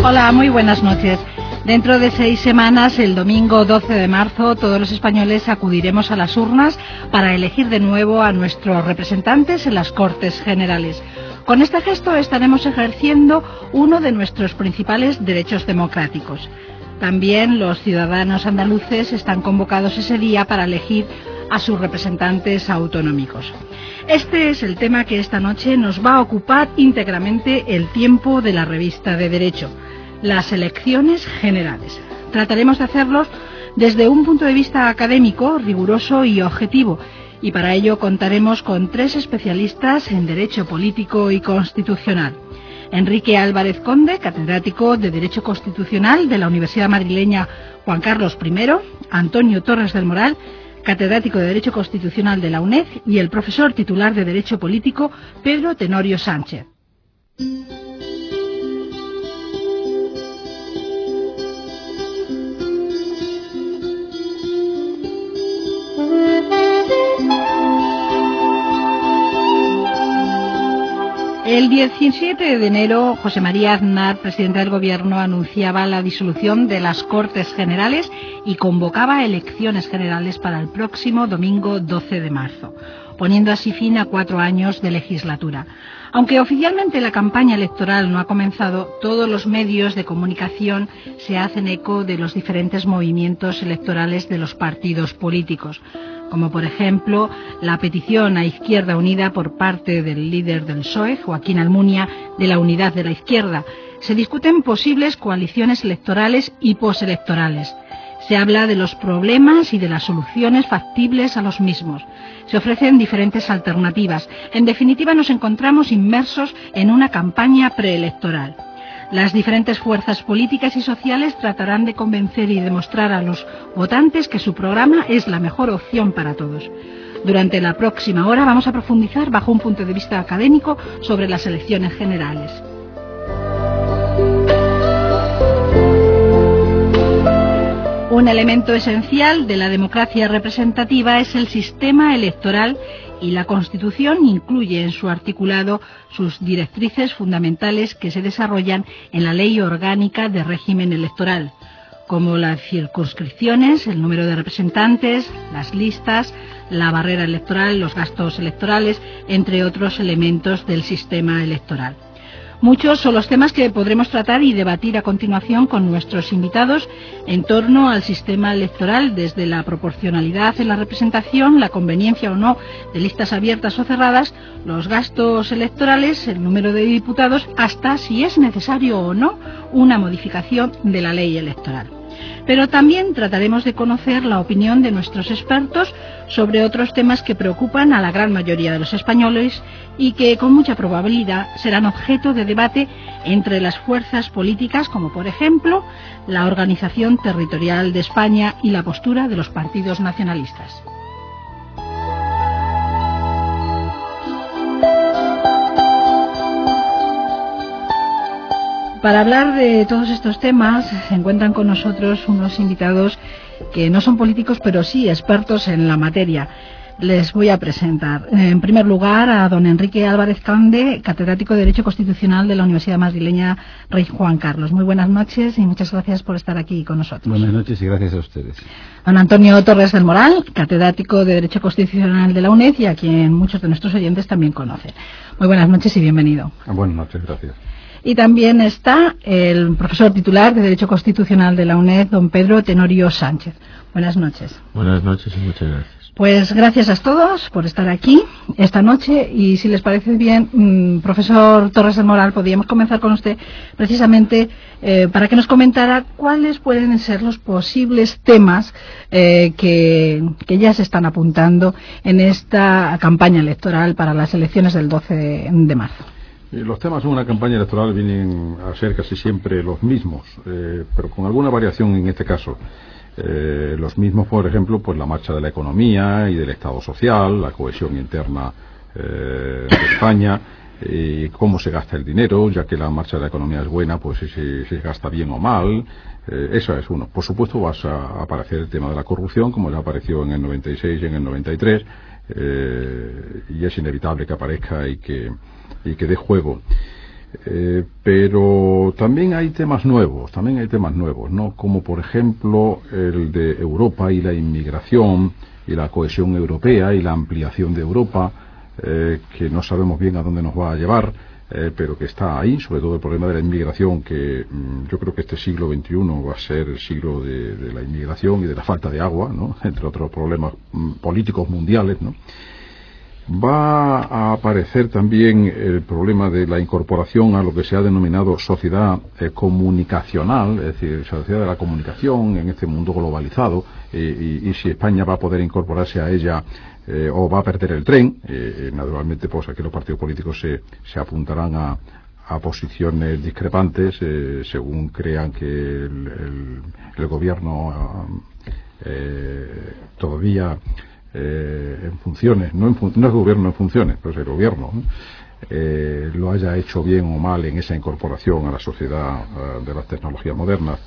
Hola, muy buenas noches. Dentro de 6 semanas, el domingo 12 de marzo, todos los españoles acudiremos a las urnas para elegir de nuevo a nuestros representantes en las Cortes Generales. Con este gesto estaremos ejerciendo uno de nuestros principales derechos democráticos. También los ciudadanos andaluces están convocados ese día para elegir a sus representantes autonómicos. Este es el tema que esta noche nos va a ocupar íntegramente el tiempo de la revista de Derecho, las elecciones generales. Trataremos de hacerlos desde un punto de vista académico, riguroso y objetivo, y para ello contaremos con 3 especialistas en Derecho Político y Constitucional. Enrique Álvarez Conde, catedrático de Derecho Constitucional de la Universidad Madrileña Juan Carlos I, Antonio Torres del Moral, catedrático de Derecho Constitucional de la UNED, y el profesor titular de Derecho Político, Pedro Tenorio Sánchez. El 17 de enero, José María Aznar, presidente del Gobierno, anunciaba la disolución de las Cortes Generales y convocaba elecciones generales para el próximo domingo 12 de marzo, poniendo así fin a 4 años de legislatura. Aunque oficialmente la campaña electoral no ha comenzado, todos los medios de comunicación se hacen eco de los diferentes movimientos electorales de los partidos políticos, como por ejemplo la petición a Izquierda Unida por parte del líder del PSOE, Joaquín Almunia, de la Unidad de la Izquierda. Se discuten posibles coaliciones electorales y postelectorales. Se habla de los problemas y de las soluciones factibles a los mismos. Se ofrecen diferentes alternativas. En definitiva, nos encontramos inmersos en una campaña preelectoral. Las diferentes fuerzas políticas y sociales tratarán de convencer y demostrar a los votantes que su programa es la mejor opción para todos. Durante la próxima hora vamos a profundizar bajo un punto de vista académico sobre las elecciones generales. Un elemento esencial de la democracia representativa es el sistema electoral, y la Constitución incluye en su articulado sus directrices fundamentales que se desarrollan en la Ley Orgánica de Régimen Electoral, como las circunscripciones, el número de representantes, las listas, la barrera electoral, los gastos electorales, entre otros elementos del sistema electoral. Muchos son los temas que podremos tratar y debatir a continuación con nuestros invitados en torno al sistema electoral, desde la proporcionalidad en la representación, la conveniencia o no de listas abiertas o cerradas, los gastos electorales, el número de diputados, hasta si es necesario o no una modificación de la ley electoral. Pero también trataremos de conocer la opinión de nuestros expertos sobre otros temas que preocupan a la gran mayoría de los españoles y que con mucha probabilidad serán objeto de debate entre las fuerzas políticas, como por ejemplo la organización territorial de España y la postura de los partidos nacionalistas. Para hablar de todos estos temas se encuentran con nosotros unos invitados que no son políticos, pero sí expertos en la materia. Les voy a presentar. En primer lugar, a don Enrique Álvarez Conde, catedrático de Derecho Constitucional de la Universidad Madrileña Rey Juan Carlos. Muy buenas noches y muchas gracias por estar aquí con nosotros. Buenas noches y gracias a ustedes. Don Antonio Torres del Moral, catedrático de Derecho Constitucional de la UNED y a quien muchos de nuestros oyentes también conocen. Muy buenas noches y bienvenido. Buenas noches, gracias. Y también está el profesor titular de Derecho Constitucional de la UNED, don Pedro Tenorio Sánchez. Buenas noches. Buenas noches y muchas gracias. Pues gracias a todos por estar aquí esta noche y si les parece bien, profesor Torres del Moral, podríamos comenzar con usted precisamente para que nos comentara cuáles pueden ser los posibles temas que ya se están apuntando en esta campaña electoral para las elecciones del 12 de marzo. Los temas de una campaña electoral vienen a ser casi siempre los mismos, pero con alguna variación en este caso. Los mismos, por ejemplo, pues la marcha de la economía y del Estado social, la cohesión interna de España, cómo se gasta el dinero, ya que la marcha de la economía es buena, pues si se gasta bien o mal. Eso es uno. Por supuesto va a aparecer el tema de la corrupción, como ya apareció en el 96 y en el 93, y es inevitable que aparezca y que dé juego. Pero también hay temas nuevos, ¿no? Como por ejemplo el de Europa y la inmigración y la cohesión europea y la ampliación de Europa, que no sabemos bien a dónde nos va a llevar, pero que está ahí, sobre todo el problema de la inmigración, que yo creo que este siglo XXI va a ser el siglo de la inmigración y de la falta de agua, ¿no? Entre otros problemas políticos mundiales, ¿no? Va a aparecer también el problema de la incorporación a lo que se ha denominado sociedad comunicacional, es decir, sociedad de la comunicación en este mundo globalizado, y si España va a poder incorporarse a ella o va a perder el tren. Naturalmente, pues aquí los partidos políticos se apuntarán a posiciones discrepantes según crean que el gobierno todavía en funciones, no el gobierno en funciones, pues el gobierno lo haya hecho bien o mal en esa incorporación a la sociedad de las tecnologías modernas.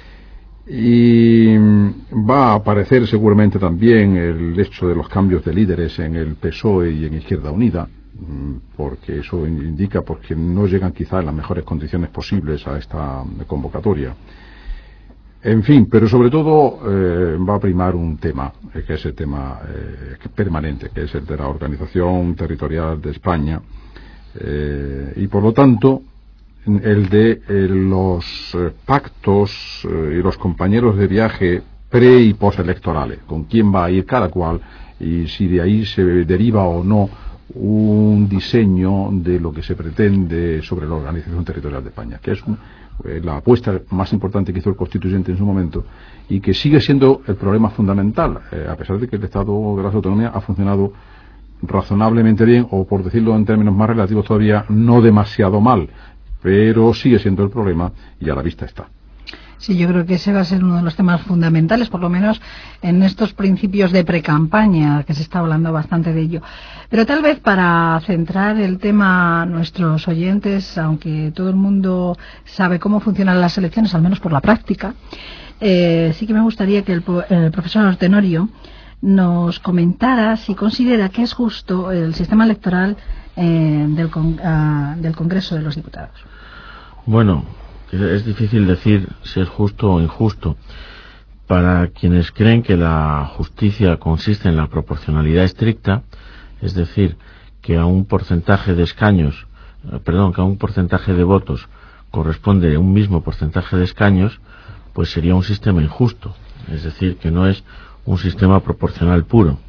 Y va a aparecer seguramente también el hecho de los cambios de líderes en el PSOE y en Izquierda Unida, porque eso indica porque no llegan quizá en las mejores condiciones posibles a esta convocatoria. En fin, pero sobre todo va a primar un tema, que es el tema permanente, que es el de la organización territorial de España, y por lo tanto el de los pactos y los compañeros de viaje pre y postelectorales, con quién va a ir cada cual y si de ahí se deriva o no un diseño de lo que se pretende sobre la organización territorial de España, que es la apuesta más importante que hizo el constituyente en su momento y que sigue siendo el problema fundamental, a pesar de que el Estado de las Autonomías ha funcionado razonablemente bien, o por decirlo en términos más relativos todavía, no demasiado mal, pero sigue siendo el problema y a la vista está. Sí, yo creo que ese va a ser uno de los temas fundamentales, por lo menos en estos principios de precampaña, que se está hablando bastante de ello. Pero tal vez para centrar el tema a nuestros oyentes, aunque todo el mundo sabe cómo funcionan las elecciones, al menos por la práctica, sí que me gustaría que el profesor Tenorio nos comentara si considera que es justo el sistema electoral del Congreso de los Diputados. Bueno, es difícil decir si es justo o injusto. Para quienes creen que la justicia consiste en la proporcionalidad estricta, es decir, que a un porcentaje de escaños, que a un porcentaje de votos corresponde un mismo porcentaje de escaños, pues sería un sistema injusto, es decir, que no es un sistema proporcional puro.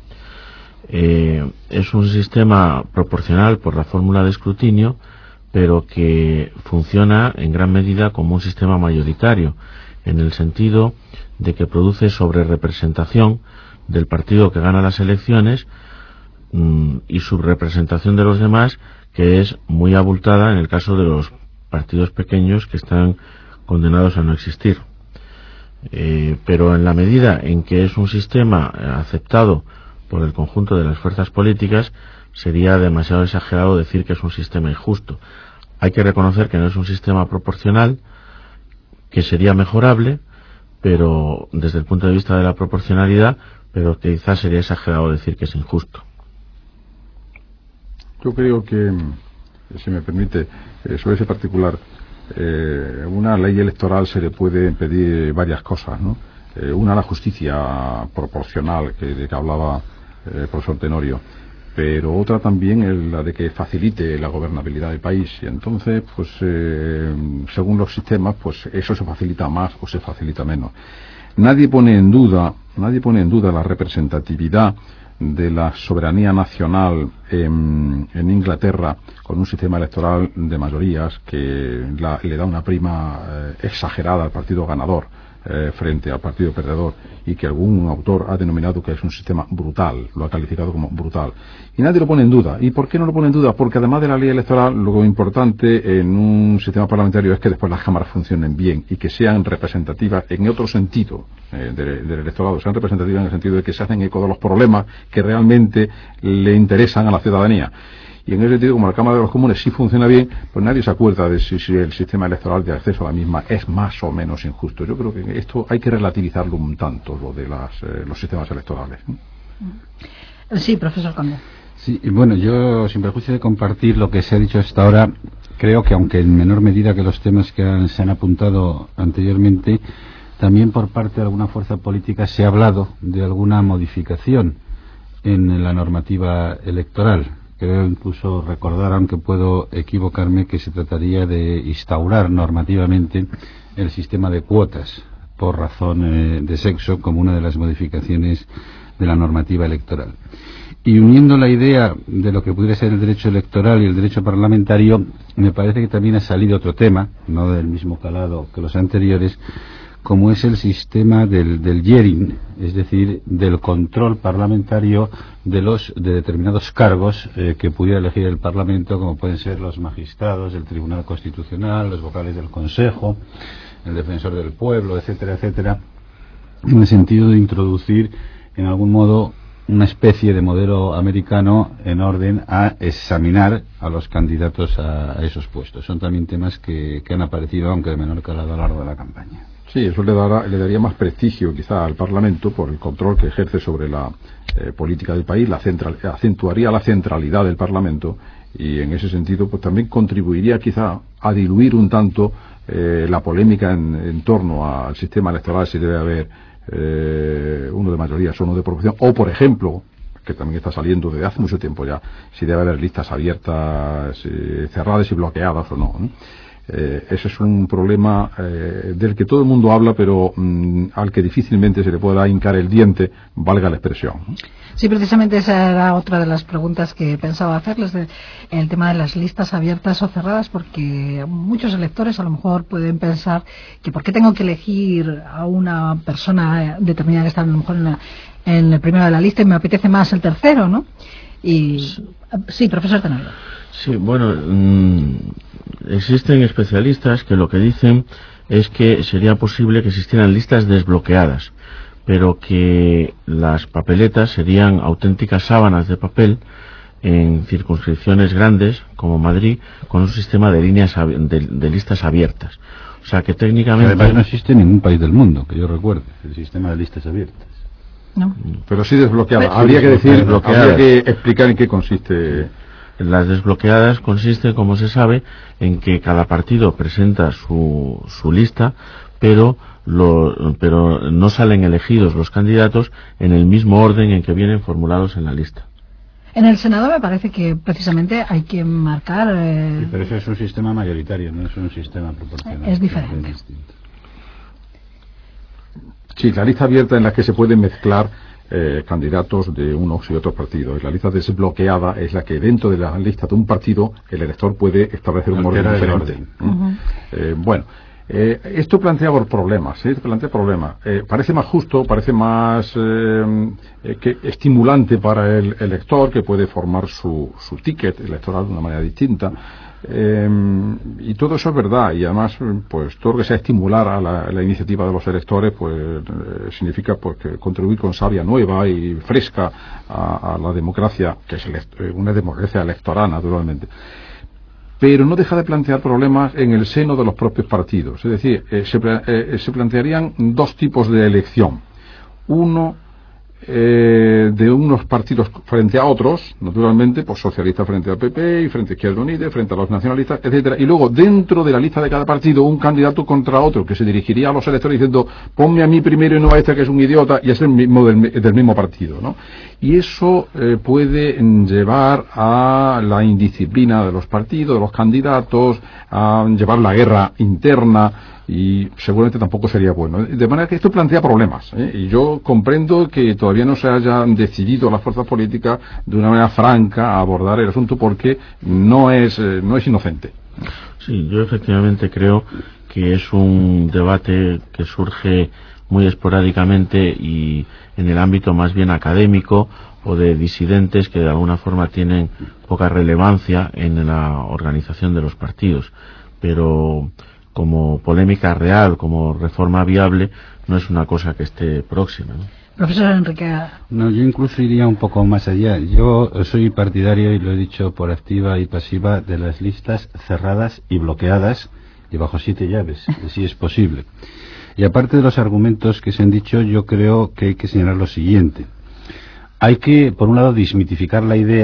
Es un sistema proporcional por la fórmula de escrutinio, pero que funciona en gran medida como un sistema mayoritario, en el sentido de que produce sobrerepresentación del partido que gana las elecciones y subrepresentación de los demás, que es muy abultada en el caso de los partidos pequeños que están condenados a no existir. Pero en la medida en que es un sistema aceptado por el conjunto de las fuerzas políticas, sería demasiado exagerado decir que es un sistema injusto. Hay que reconocer que no es un sistema proporcional, que sería mejorable, pero desde el punto de vista de la proporcionalidad, pero que quizás sería exagerado decir que es injusto. Yo creo que, si me permite, sobre ese particular, una ley electoral se le puede pedir varias cosas, ¿no? Una, la justicia proporcional de que hablaba el profesor Tenorio, pero otra también es la de que facilite la gobernabilidad del país, y entonces pues según los sistemas pues eso se facilita más o se facilita menos. Nadie pone en duda la representatividad de la soberanía nacional en Inglaterra, con un sistema electoral de mayorías que le da una prima exagerada al partido ganador frente al partido perdedor, y que algún autor ha denominado que es un sistema brutal, lo ha calificado como brutal, y nadie lo pone en duda. ¿Y por qué no lo pone en duda? Porque además de la ley electoral, lo importante en un sistema parlamentario es que después las cámaras funcionen bien y que sean representativas en otro sentido del electorado, sean representativas en el sentido de que se hacen eco de los problemas que realmente le interesan a la ciudadanía. Y en ese sentido, como la Cámara de los Comunes sí funciona bien, pues nadie se acuerda de si el sistema electoral de acceso a la misma es más o menos injusto. Yo creo que esto hay que relativizarlo un tanto, lo de los sistemas electorales. Sí, profesor Conde. Sí, y bueno, yo sin perjuicio de compartir lo que se ha dicho hasta ahora, creo que, aunque en menor medida que los temas que se han apuntado anteriormente, también por parte de alguna fuerza política se ha hablado de alguna modificación en la normativa electoral. Creo incluso recordar, aunque puedo equivocarme, que se trataría de instaurar normativamente el sistema de cuotas por razón de sexo como una de las modificaciones de la normativa electoral. Y uniendo la idea de lo que pudiera ser el derecho electoral y el derecho parlamentario, me parece que también ha salido otro tema, no del mismo calado que los anteriores, como es el sistema del hearing, es decir, del control parlamentario de determinados cargos que pudiera elegir el Parlamento, como pueden ser los magistrados del Tribunal Constitucional, los vocales del Consejo, el defensor del pueblo, etcétera, etcétera, en el sentido de introducir en algún modo una especie de modelo americano en orden a examinar a los candidatos a esos puestos. Son también temas que han aparecido, aunque de menor calado, a lo largo de la campaña. Sí, eso le daría más prestigio quizá al Parlamento por el control que ejerce sobre la política del país, acentuaría la centralidad del Parlamento y en ese sentido pues también contribuiría quizá a diluir un tanto la polémica en torno al sistema electoral, si debe haber uno de mayoría o uno de proporción, o por ejemplo, que también está saliendo desde hace mucho tiempo ya, si debe haber listas abiertas, cerradas y bloqueadas o no, ¿no? Ese es un problema del que todo el mundo habla, pero al que difícilmente se le pueda hincar el diente, valga la expresión. Sí, precisamente esa era otra de las preguntas que pensaba hacerles, el tema de las listas abiertas o cerradas, porque muchos electores a lo mejor pueden pensar que ¿por qué tengo que elegir a una persona determinada que está a lo mejor en el primero de la lista y me apetece más el tercero, ¿no? Y sí, profesor Tenorio. Sí, bueno, existen especialistas que lo que dicen es que sería posible que existieran listas desbloqueadas, pero que las papeletas serían auténticas sábanas de papel en circunscripciones grandes como Madrid, con un sistema de líneas de listas abiertas. O sea que técnicamente... Además no existe en ningún país del mundo, que yo recuerde, el sistema de listas abiertas. No. Pero sí desbloqueada. Habría que explicar en qué consiste. Las desbloqueadas consisten, como se sabe, en que cada partido presenta su lista, pero no salen elegidos los candidatos en el mismo orden en que vienen formulados en la lista. En el Senado me parece que precisamente hay que marcar... Sí, pero eso es un sistema mayoritario, no es un sistema proporcional. Es diferente. Sí, la lista abierta en la que se pueden mezclar candidatos de unos y otros partidos. La lista desbloqueada es la que dentro de la lista de un partido el elector puede establecer un orden diferente. Bueno, esto plantea problemas, parece más justo, parece más que estimulante para el elector, que puede formar su ticket electoral de una manera distinta. Y todo eso es verdad, y además pues todo lo que sea estimular a la iniciativa de los electores pues significa pues que contribuir con savia nueva y fresca a la democracia, que es una democracia electoral naturalmente, pero no deja de plantear problemas en el seno de los propios partidos. Es decir, se plantearían dos tipos de elección: uno de unos partidos frente a otros, naturalmente, pues socialistas frente al PP y frente a Izquierda Unida, frente a los nacionalistas, etcétera, y luego dentro de la lista de cada partido un candidato contra otro que se dirigiría a los electores diciendo ponme a mí primero y no a este que es un idiota, y es el mismo del mismo partido, ¿no? Y eso puede llevar a la indisciplina de los partidos, de los candidatos, a llevar la guerra interna, y seguramente tampoco sería bueno. De manera que esto plantea problemas, y yo comprendo que todavía no se hayan decidido las fuerzas políticas de una manera franca a abordar el asunto, porque no es inocente. Sí, yo efectivamente creo que es un debate que surge muy esporádicamente y en el ámbito más bien académico o de disidentes que de alguna forma tienen poca relevancia en la organización de los partidos, pero como polémica real, como reforma viable, no es una cosa que esté próxima, ¿no? Profesor Enrique. No, yo incluso iría un poco más allá. Yo soy partidario, y lo he dicho por activa y pasiva, de las listas cerradas y bloqueadas y bajo 7 llaves, si es posible. Y aparte de los argumentos que se han dicho, yo creo que hay que señalar lo siguiente. Hay que, por un lado, desmitificar la idea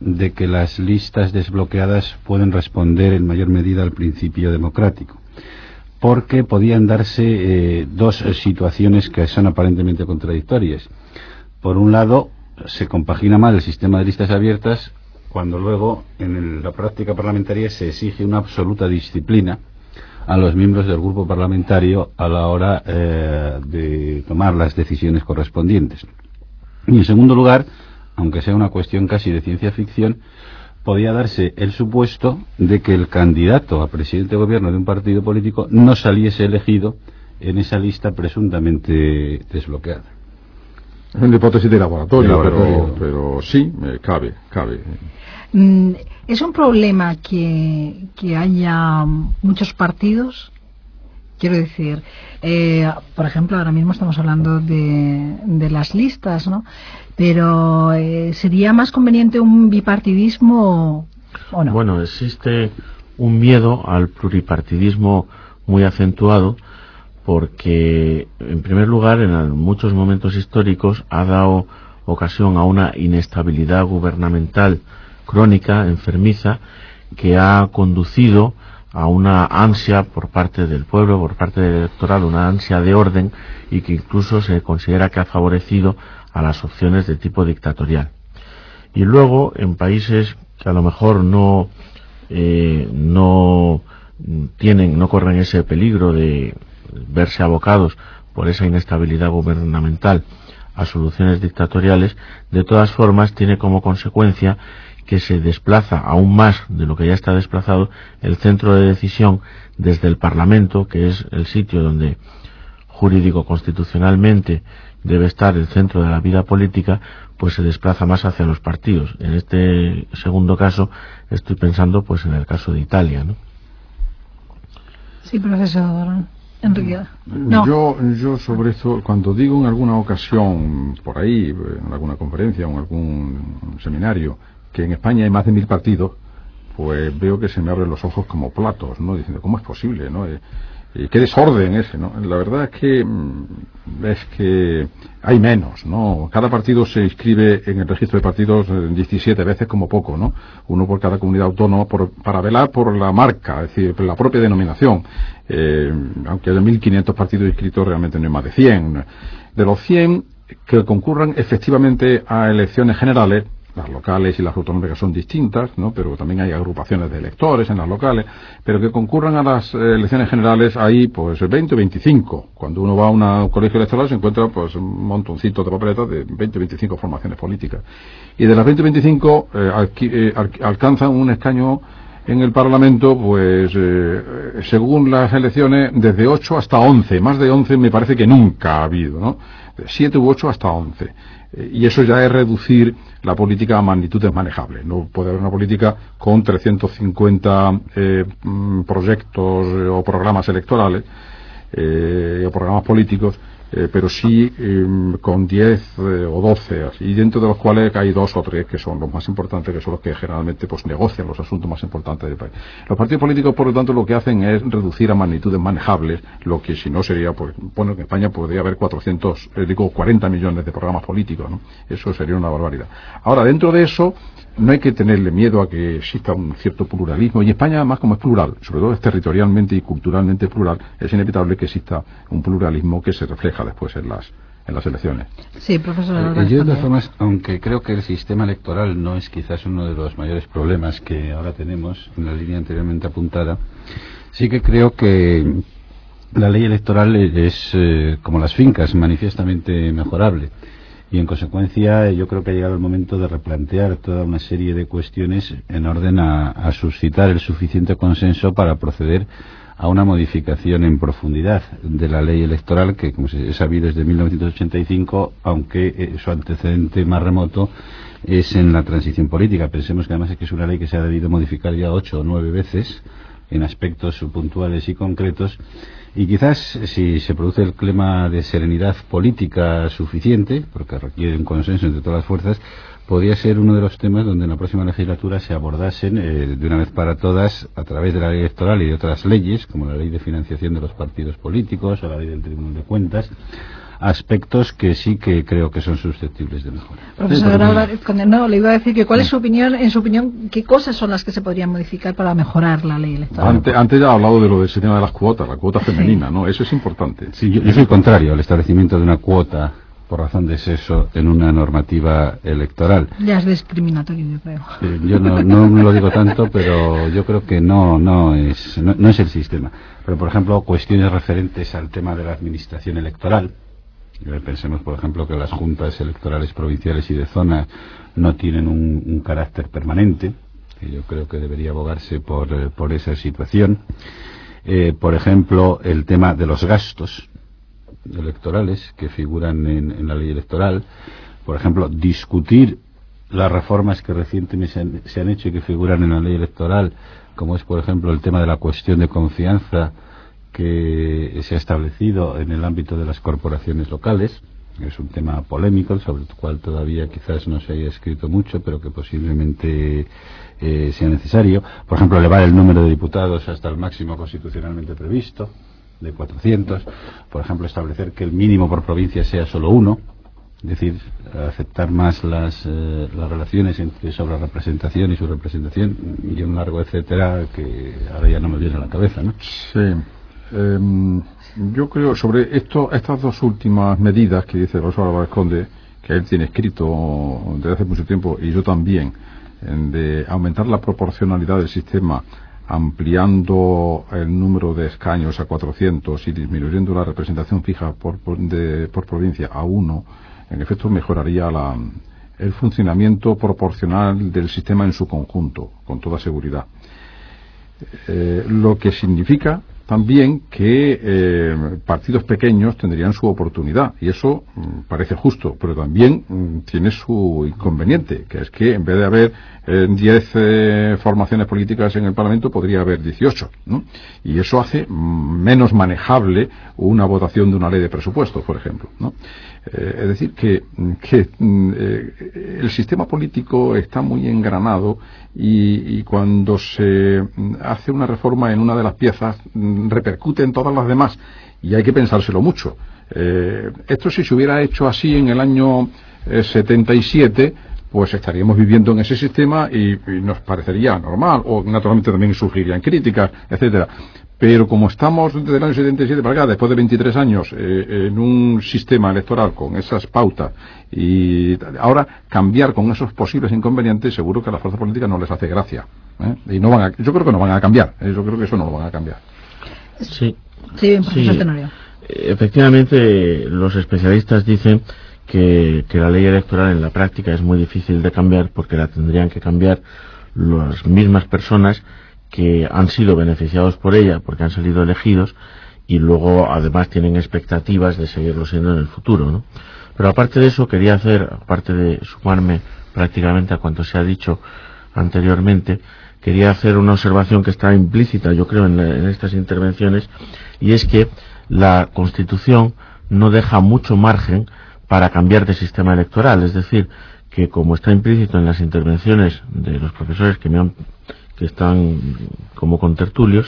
de que las listas desbloqueadas pueden responder en mayor medida al principio democrático, porque podían darse dos situaciones que son aparentemente contradictorias. Por un lado, se compagina mal el sistema de listas abiertas cuando luego en la práctica parlamentaria se exige una absoluta disciplina a los miembros del grupo parlamentario a la hora de tomar las decisiones correspondientes. Y en segundo lugar, aunque sea una cuestión casi de ciencia ficción, podía darse el supuesto de que el candidato a presidente de gobierno de un partido político no saliese elegido en esa lista presuntamente desbloqueada. Es una hipótesis de laboratorio, pero sí, cabe. ¿Es un problema que haya muchos partidos? Quiero decir, por ejemplo, ahora mismo estamos hablando de las listas, ¿no? Pero ¿sería más conveniente un bipartidismo o no? Bueno, existe un miedo al pluripartidismo muy acentuado porque, en primer lugar, en muchos momentos históricos ha dado ocasión a una inestabilidad gubernamental crónica, enfermiza, que ha conducido a una ansia por parte del pueblo, por parte del electorado, una ansia de orden, y que incluso se considera que ha favorecido a las opciones de tipo dictatorial. Y luego, en países que a lo mejor no corren ese peligro de verse abocados por esa inestabilidad gubernamental a soluciones dictatoriales, de todas formas tiene como consecuencia que se desplaza aún más de lo que ya está desplazado el centro de decisión desde el Parlamento, que es el sitio donde jurídico constitucionalmente debe estar el centro de la vida política, pues se desplaza más hacia los partidos. En este segundo caso estoy pensando pues en el caso de Italia, ¿no? Sí, profesor Enrique. No. Yo sobre esto, cuando digo en alguna ocasión por ahí, en alguna conferencia o en algún seminario, que en España hay más de 1000 partidos, pues veo que se me abren los ojos como platos, ¿no? Diciendo, ¿cómo es posible, no? Qué desorden ese, ¿no? La verdad es que hay menos, ¿no? Cada partido se inscribe en el registro de partidos 17 veces como poco, ¿no? Uno por cada comunidad autónoma para velar por la marca, es decir, por la propia denominación. Aunque haya 1500 partidos inscritos, realmente no hay más de 100. De los 100 que concurran efectivamente a elecciones generales, las locales y las autonómicas son distintas, ¿no? Pero también hay agrupaciones de electores en las locales, pero que concurran a las elecciones generales hay pues 20 o 25. Cuando uno va a un colegio electoral se encuentra pues un montoncito de papeletas de 20 o 25 formaciones políticas. Y de las 20 o 25 alcanzan un escaño en el Parlamento, pues según las elecciones, desde 8 hasta 11. Más de 11 me parece que nunca ha habido, ¿no? De 7 u 8 hasta 11. Y eso ya es reducir la política a magnitudes manejables. No puede haber una política con 350 proyectos o programas electorales o programas políticos, pero sí con 10 o 12, así, y dentro de los cuales hay 2 o 3 que son los más importantes, que son los que generalmente pues negocian los asuntos más importantes del país. Los partidos políticos, por lo tanto, lo que hacen es reducir a magnitudes manejables, lo que si no sería, pues, bueno, que en España podría haber 40 millones de programas políticos, ¿no? Eso sería una barbaridad. Ahora, dentro de eso, no hay que tenerle miedo a que exista un cierto pluralismo, y España, además, como es plural, sobre todo es territorialmente y culturalmente plural, es inevitable que exista un pluralismo que se refleja después en las elecciones. Sí, profesor. Yo, de todas formas, aunque creo que el sistema electoral no es quizás uno de los mayores problemas que ahora tenemos en la línea anteriormente apuntada, sí que creo que la ley electoral es, como las fincas, manifiestamente mejorable. Y en consecuencia yo creo que ha llegado el momento de replantear toda una serie de cuestiones en orden a suscitar el suficiente consenso para proceder a una modificación en profundidad de la ley electoral que, como se sabido, es de 1985, aunque su antecedente más remoto es en la transición política. Pensemos que además es que es una ley que se ha debido modificar ya 8 o 9 veces en aspectos puntuales y concretos, y quizás si se produce el clima de serenidad política suficiente, porque requiere un consenso entre todas las fuerzas, podría ser uno de los temas donde en la próxima legislatura se abordasen de una vez para todas, a través de la ley electoral y de otras leyes, como la ley de financiación de los partidos políticos o la ley del Tribunal de Cuentas, aspectos que sí que creo que son susceptibles de mejora. Profesor Álvarez Conde, no, le iba a decir que ¿cuál es su opinión, en su opinión, qué cosas son las que se podrían modificar para mejorar la ley electoral? Antes ya ha hablado de lo del sistema de las cuotas, la cuota femenina, ¿no? Eso es importante. Sí, yo soy contrario al establecimiento de una cuota por razón de sexo en una normativa electoral. Ya es discriminatorio, yo creo. Yo no lo digo tanto, pero yo creo que no es el sistema. Pero, por ejemplo, cuestiones referentes al tema de la administración electoral. Pensemos, por ejemplo, que las juntas electorales provinciales y de zona no tienen un carácter permanente, que yo creo que debería abogarse por esa situación. Por ejemplo, el tema de los gastos electorales que figuran en la ley electoral. Por ejemplo, discutir las reformas que recientemente se han hecho y que figuran en la ley electoral, como es, por ejemplo, el tema de la cuestión de confianza que se ha establecido en el ámbito de las corporaciones locales. Es un tema polémico, sobre el cual todavía quizás no se haya escrito mucho, pero que posiblemente sea necesario. Por ejemplo, elevar el número de diputados hasta el máximo constitucionalmente previsto, de 400. Por ejemplo, establecer que el mínimo por provincia sea solo 1. Es decir, aceptar más las relaciones entre sobrerepresentación y subrepresentación, y un largo etcétera que ahora ya no me viene a la cabeza, ¿no? Sí. Yo creo sobre estas dos últimas medidas que dice el profesor Álvarez Conde, que él tiene escrito desde hace mucho tiempo, y yo también, de aumentar la proporcionalidad del sistema, ampliando el número de escaños a 400 y disminuyendo la representación fija por provincia a 1, en efecto mejoraría el funcionamiento proporcional del sistema en su conjunto, con toda seguridad. Lo que significa también que partidos pequeños tendrían su oportunidad, y eso parece justo, pero también tiene su inconveniente, que es que en vez de haber 10 formaciones políticas en el Parlamento, podría haber 18, ¿no? Y eso hace menos manejable una votación de una ley de presupuestos, por ejemplo, ¿no? Es decir, que el sistema político está muy engranado, y cuando se hace una reforma en una de las piezas repercute en todas las demás, y hay que pensárselo mucho. Esto, si se hubiera hecho así en el año 77, pues estaríamos viviendo en ese sistema y nos parecería normal, o naturalmente también surgirían críticas, etcétera. Pero como estamos desde el año 77 para acá, después de 23 años, en un sistema electoral con esas pautas, y ahora cambiar con esos posibles inconvenientes, seguro que a las fuerzas políticas no les hace gracia, y yo creo que no van a cambiar, yo creo que eso no lo van a cambiar. Sí, profesor Tenorio. Efectivamente, los especialistas dicen que la ley electoral en la práctica es muy difícil de cambiar, porque la tendrían que cambiar las mismas personas que han sido beneficiados por ella porque han salido elegidos, y luego además tienen expectativas de seguirlo siendo en el futuro, ¿no? Pero aparte de eso, quería hacer, aparte de sumarme prácticamente a cuanto se ha dicho anteriormente, quería hacer una observación que está implícita, yo creo, en estas intervenciones, y es que la Constitución no deja mucho margen para cambiar de sistema electoral. Es decir, que como está implícito en las intervenciones de los profesores que están como contertulios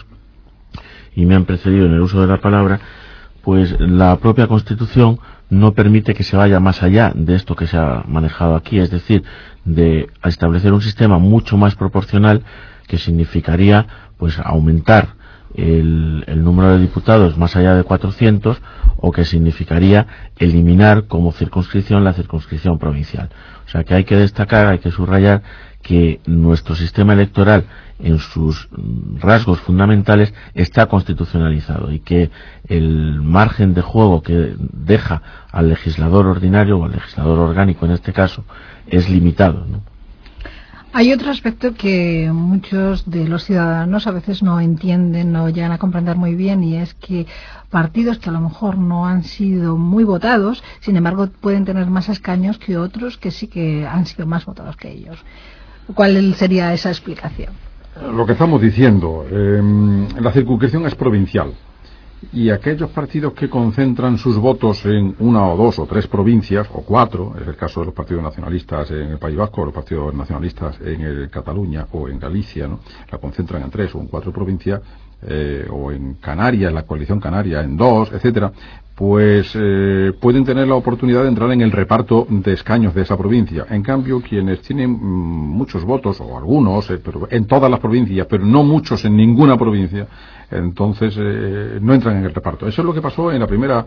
y me han precedido en el uso de la palabra, pues la propia Constitución no permite que se vaya más allá de esto que se ha manejado aquí, es decir, de establecer un sistema mucho más proporcional, que significaría pues aumentar el número de diputados más allá de 400, o que significaría eliminar como circunscripción la circunscripción provincial. O sea que hay que destacar, hay que subrayar que nuestro sistema electoral en sus rasgos fundamentales está constitucionalizado, y que el margen de juego que deja al legislador ordinario, o al legislador orgánico en este caso, es limitado, ¿no? Hay otro aspecto que muchos de los ciudadanos a veces no entienden, no llegan a comprender muy bien, y es que partidos que a lo mejor no han sido muy votados, sin embargo pueden tener más escaños que otros que sí que han sido más votados que ellos. ¿Cuál sería esa explicación? Lo que estamos diciendo, la circunscripción es provincial, y aquellos partidos que concentran sus votos en una o dos o tres provincias, o cuatro, es el caso de los partidos nacionalistas en el País Vasco, o los partidos nacionalistas en Cataluña o en Galicia, ¿no? La concentran en 3 o en 4 provincias, o en Canarias, la coalición canaria en 2, etcétera, pues pueden tener la oportunidad de entrar en el reparto de escaños de esa provincia. En cambio, quienes tienen muchos votos, o algunos, pero en todas las provincias, pero no muchos en ninguna provincia, entonces no entran en el reparto. Eso es lo que pasó en la primera,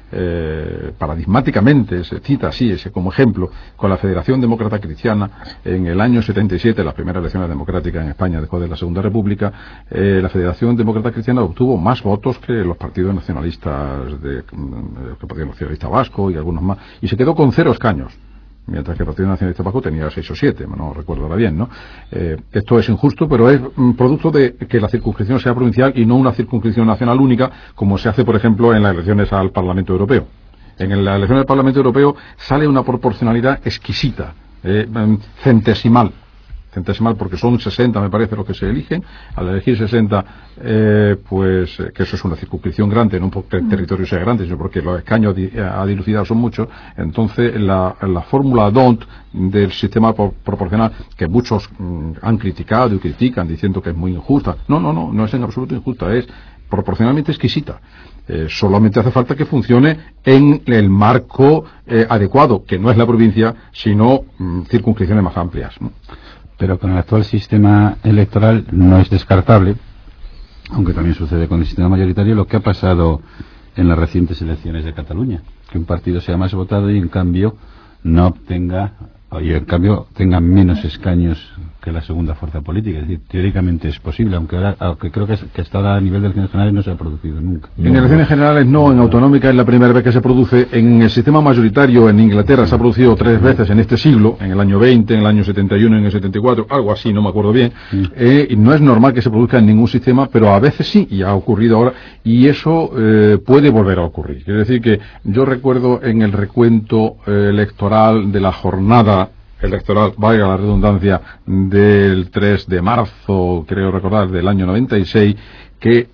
paradigmáticamente, se cita así, ese como ejemplo, con la Federación Demócrata Cristiana en el año 77, las primeras elecciones democráticas en España después de la Segunda República. La Federación Demócrata Cristiana obtuvo más votos que los partidos nacionalistas, que podían los nacionalistas vasco y algunos más, y se quedó con 0 escaños. Mientras que el Partido Nacionalista Vasco tenía 6 o 7, no recuerdo ahora bien, ¿no? Esto es injusto, pero es producto de que la circunscripción sea provincial y no una circunscripción nacional única, como se hace, por ejemplo, en las elecciones al Parlamento Europeo. En la elección del Parlamento Europeo sale una proporcionalidad exquisita, centesimal, porque son 60, me parece, los que se eligen. Al elegir 60, pues que eso es una circunscripción grande, no porque el territorio sea grande, sino porque los escaños a dilucidar son muchos. Entonces, la fórmula DONT del sistema proporcional, que muchos han criticado y critican, diciendo que es muy injusta. No es en absoluto injusta, es proporcionalmente exquisita. Solamente hace falta que funcione en el marco adecuado, que no es la provincia, sino circunscripciones más amplias, ¿no? Pero con el actual sistema electoral no es descartable, aunque también sucede con el sistema mayoritario, lo que ha pasado en las recientes elecciones de Cataluña, que un partido sea más votado y en cambio no obtenga, tenga menos escaños que la segunda fuerza política. Es decir, teóricamente es posible, aunque creo que hasta ahora a nivel de elecciones generales no se ha producido nunca. En elecciones generales no, en autonómica es la primera vez que se produce. En el sistema mayoritario en Inglaterra se ha producido 3 veces en este siglo, en el año 20, en el año 71, en el 74, algo así, no me acuerdo bien. Y no es normal que se produzca en ningún sistema, pero a veces sí, y ha ocurrido ahora, y eso puede volver a ocurrir. Quiere decir que yo recuerdo en el recuento electoral de la jornada electoral, valga la redundancia, del 3 de marzo, creo recordar, del año 96, que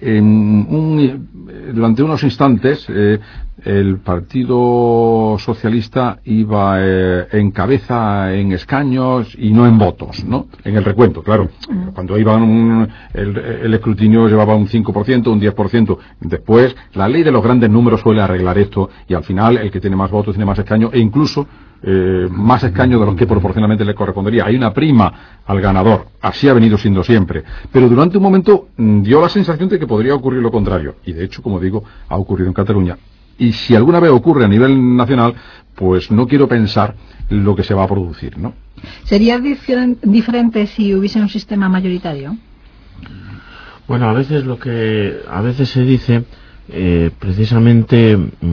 durante unos instantes el Partido Socialista iba en cabeza en escaños y no en votos, ¿no? En el recuento, claro. Cuando iban el escrutinio llevaba un 5%, un 10%. Después, la ley de los grandes números suele arreglar esto y al final el que tiene más votos tiene más escaños e incluso más escaños de los que proporcionalmente le correspondería. Hay una prima al ganador, así ha venido siendo siempre, pero durante un momento dio la sensación de que podría ocurrir lo contrario, y de hecho, como digo, ha ocurrido en Cataluña, y si alguna vez ocurre a nivel nacional, pues no quiero pensar lo que se va a producir, ¿no? ¿Sería diferente si hubiese un sistema mayoritario? Bueno, a veces se dice precisamente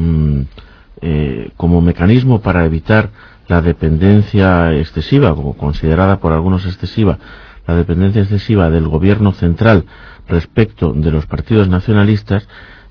como mecanismo para evitar la dependencia excesiva, como considerada por algunos excesiva, la dependencia excesiva del gobierno central respecto de los partidos nacionalistas,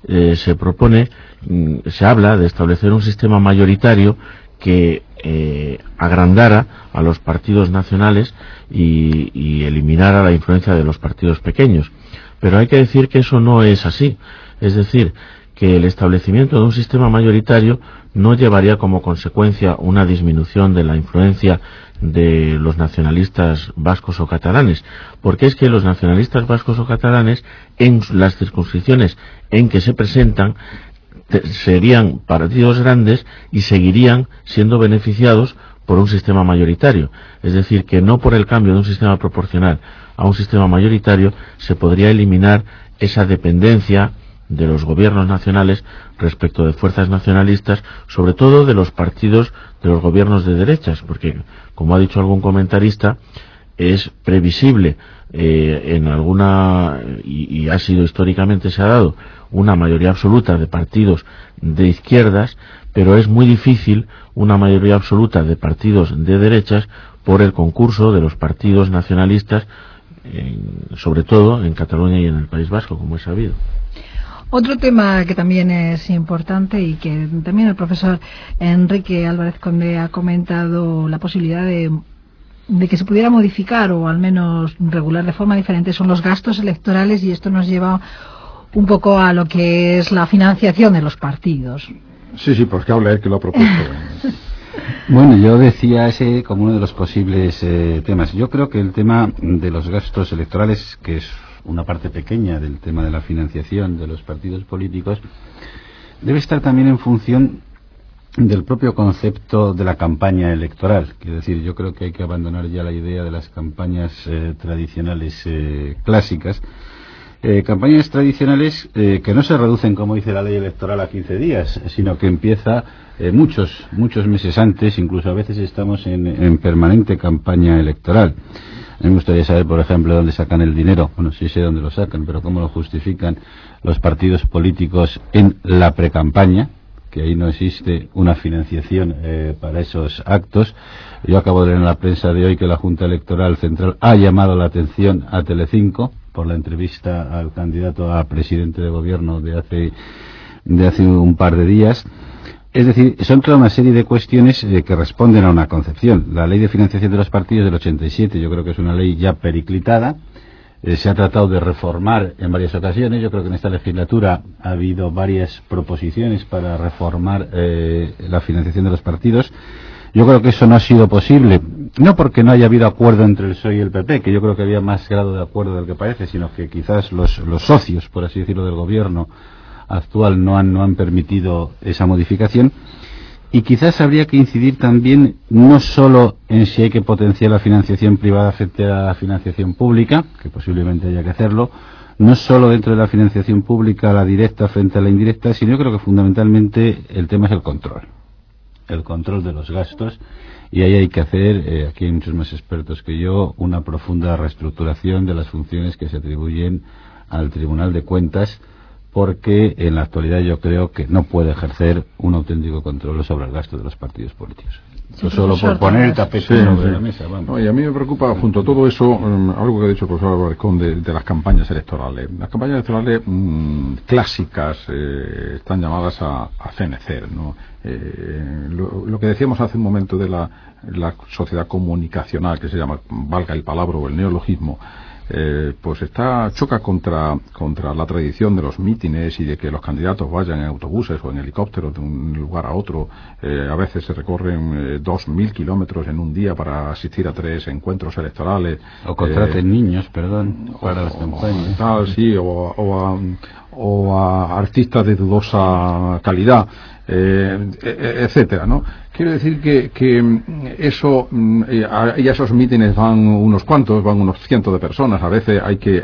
se habla de establecer un sistema mayoritario que agrandara a los partidos nacionales y eliminara la influencia de los partidos pequeños. Pero hay que decir que eso no es así. Es decir, que el establecimiento de un sistema mayoritario no llevaría como consecuencia una disminución de la influencia de los nacionalistas vascos o catalanes, porque es que los nacionalistas vascos o catalanes, en las circunscripciones en que se presentan, serían partidos grandes y seguirían siendo beneficiados por un sistema mayoritario. Es decir, que no por el cambio de un sistema proporcional a un sistema mayoritario se podría eliminar esa dependencia de los gobiernos nacionales respecto de fuerzas nacionalistas, sobre todo de los partidos de los gobiernos de derechas, porque, como ha dicho algún comentarista, es previsible en alguna, y ha sido históricamente, se ha dado una mayoría absoluta de partidos de izquierdas, pero es muy difícil una mayoría absoluta de partidos de derechas por el concurso de los partidos nacionalistas, sobre todo en Cataluña y en el País Vasco, como es sabido. Otro tema que también es importante y que también el profesor Enrique Álvarez Conde ha comentado la posibilidad de que se pudiera modificar o al menos regular de forma diferente son los gastos electorales, y esto nos lleva un poco a lo que es la financiación de los partidos. Sí, pues que habla él, que lo ha propuesto. Bueno, yo decía ese como uno de los posibles temas. Yo creo que el tema de los gastos electorales, que es una parte pequeña del tema de la financiación de los partidos políticos, debe estar también en función del propio concepto de la campaña electoral. Quiero decir, yo creo que hay que abandonar ya la idea de las campañas tradicionales clásicas. Campañas tradicionales que no se reducen, como dice la ley electoral, a 15 días, sino que empieza muchos meses antes, incluso a veces estamos en permanente campaña electoral. A mí me gustaría saber, por ejemplo, dónde sacan el dinero. Bueno, sí sé dónde lo sacan, pero cómo lo justifican los partidos políticos en la precampaña, que ahí no existe una financiación para esos actos. Yo acabo de leer en la prensa de hoy que la Junta Electoral Central ha llamado la atención a Telecinco por la entrevista al candidato a presidente de gobierno de hace un par de días. Es decir, son toda una serie de cuestiones que responden a una concepción. La ley de financiación de los partidos del 87 yo creo que es una ley ya periclitada. Se ha tratado de reformar en varias ocasiones. Yo creo que en esta legislatura ha habido varias proposiciones para reformar la financiación de los partidos. Yo creo que eso no ha sido posible, no porque no haya habido acuerdo entre el PSOE y el PP, que yo creo que había más grado de acuerdo del que parece, sino que quizás los socios, por así decirlo, del gobierno actual no han permitido esa modificación. Y quizás habría que incidir también no solo en si hay que potenciar la financiación privada frente a la financiación pública, que posiblemente haya que hacerlo, no solo dentro de la financiación pública la directa frente a la indirecta, sino yo creo que fundamentalmente el tema es el control de los gastos, y ahí hay que hacer, aquí hay muchos más expertos que yo, una profunda reestructuración de las funciones que se atribuyen al Tribunal de Cuentas, porque en la actualidad yo creo que no puede ejercer un auténtico control sobre el gasto de los partidos políticos. Sí, solo por poner el tapete sobre la mesa. Vamos. No, y a mí me preocupa, junto a todo eso, algo que ha dicho el profesor Alarcón de las campañas electorales. Las campañas electorales clásicas están llamadas a fenecer, ¿no? Lo que decíamos hace un momento de la sociedad comunicacional, que se llama, valga el palabra o el neologismo, pues choca contra la tradición de los mítines y de que los candidatos vayan en autobuses o en helicópteros de un lugar a otro. A veces se recorren 2.000 kilómetros en un día para asistir a 3 encuentros electorales. O contraten niños, para las campañas. O a artistas de dudosa calidad, etcétera, ¿no? Quiero decir que eso, y a esos mítines van unos cientos de personas. A veces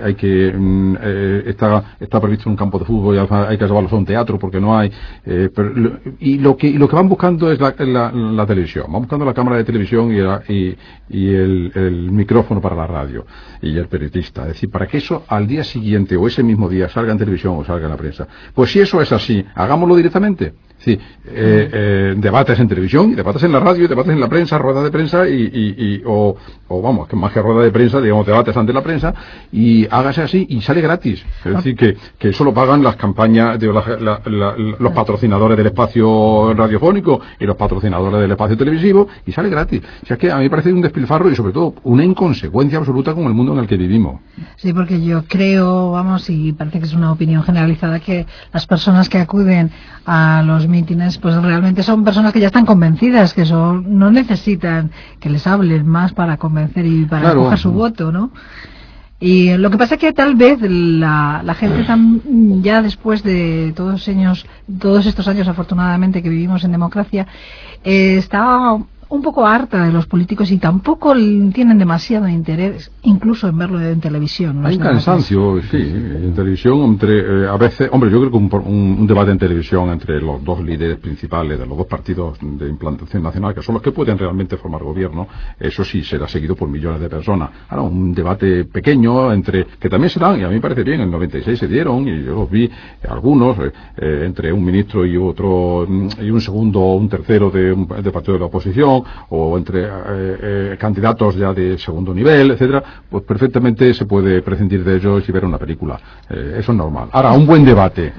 está previsto un campo de fútbol y hay que llevarlos a un teatro porque no hay. Y lo que van buscando es la televisión. Van buscando la cámara de televisión y el micrófono para la radio y el periodista. Es decir, para que eso al día siguiente o ese mismo día salga en televisión o salga en la prensa. Pues si eso es así, hagámoslo directamente. Sí, debates en televisión y debates en la radio y debates en la prensa, ruedas de prensa o vamos, que más que rueda de prensa, digamos debates ante la prensa, y hágase así y sale gratis. Es decir, que eso lo pagan las campañas de los patrocinadores del espacio radiofónico y los patrocinadores del espacio televisivo, y sale gratis. O sea, que a mí me parece un despilfarro y sobre todo una inconsecuencia absoluta con el mundo en el que vivimos. Sí, porque yo creo, y parece que es una opinión generalizada, que las personas que acuden a los mítines pues realmente son personas que ya están convencidas, que no necesitan que les hablen más para convencer y para coger su voto, ¿no? Y lo que pasa es que tal vez la gente ya después de todos estos años afortunadamente que vivimos en democracia, está un poco harta de los políticos y tampoco tienen demasiado interés incluso en verlo en televisión. Hay un cansancio, sí, en televisión, a veces, yo creo que un debate en televisión entre los dos líderes principales de los dos partidos de implantación nacional, que son los que pueden realmente formar gobierno, eso sí será seguido por millones de personas. Ahora, un debate pequeño que también se dan, y a mí me parece bien, en el 96 se dieron, y yo los vi, algunos, entre un ministro y otro, y un segundo o un tercero de partido de la oposición, o entre candidatos ya de segundo nivel, etcétera, pues perfectamente se puede prescindir de ellos y ver una película. Eso es normal. Ahora, un buen debate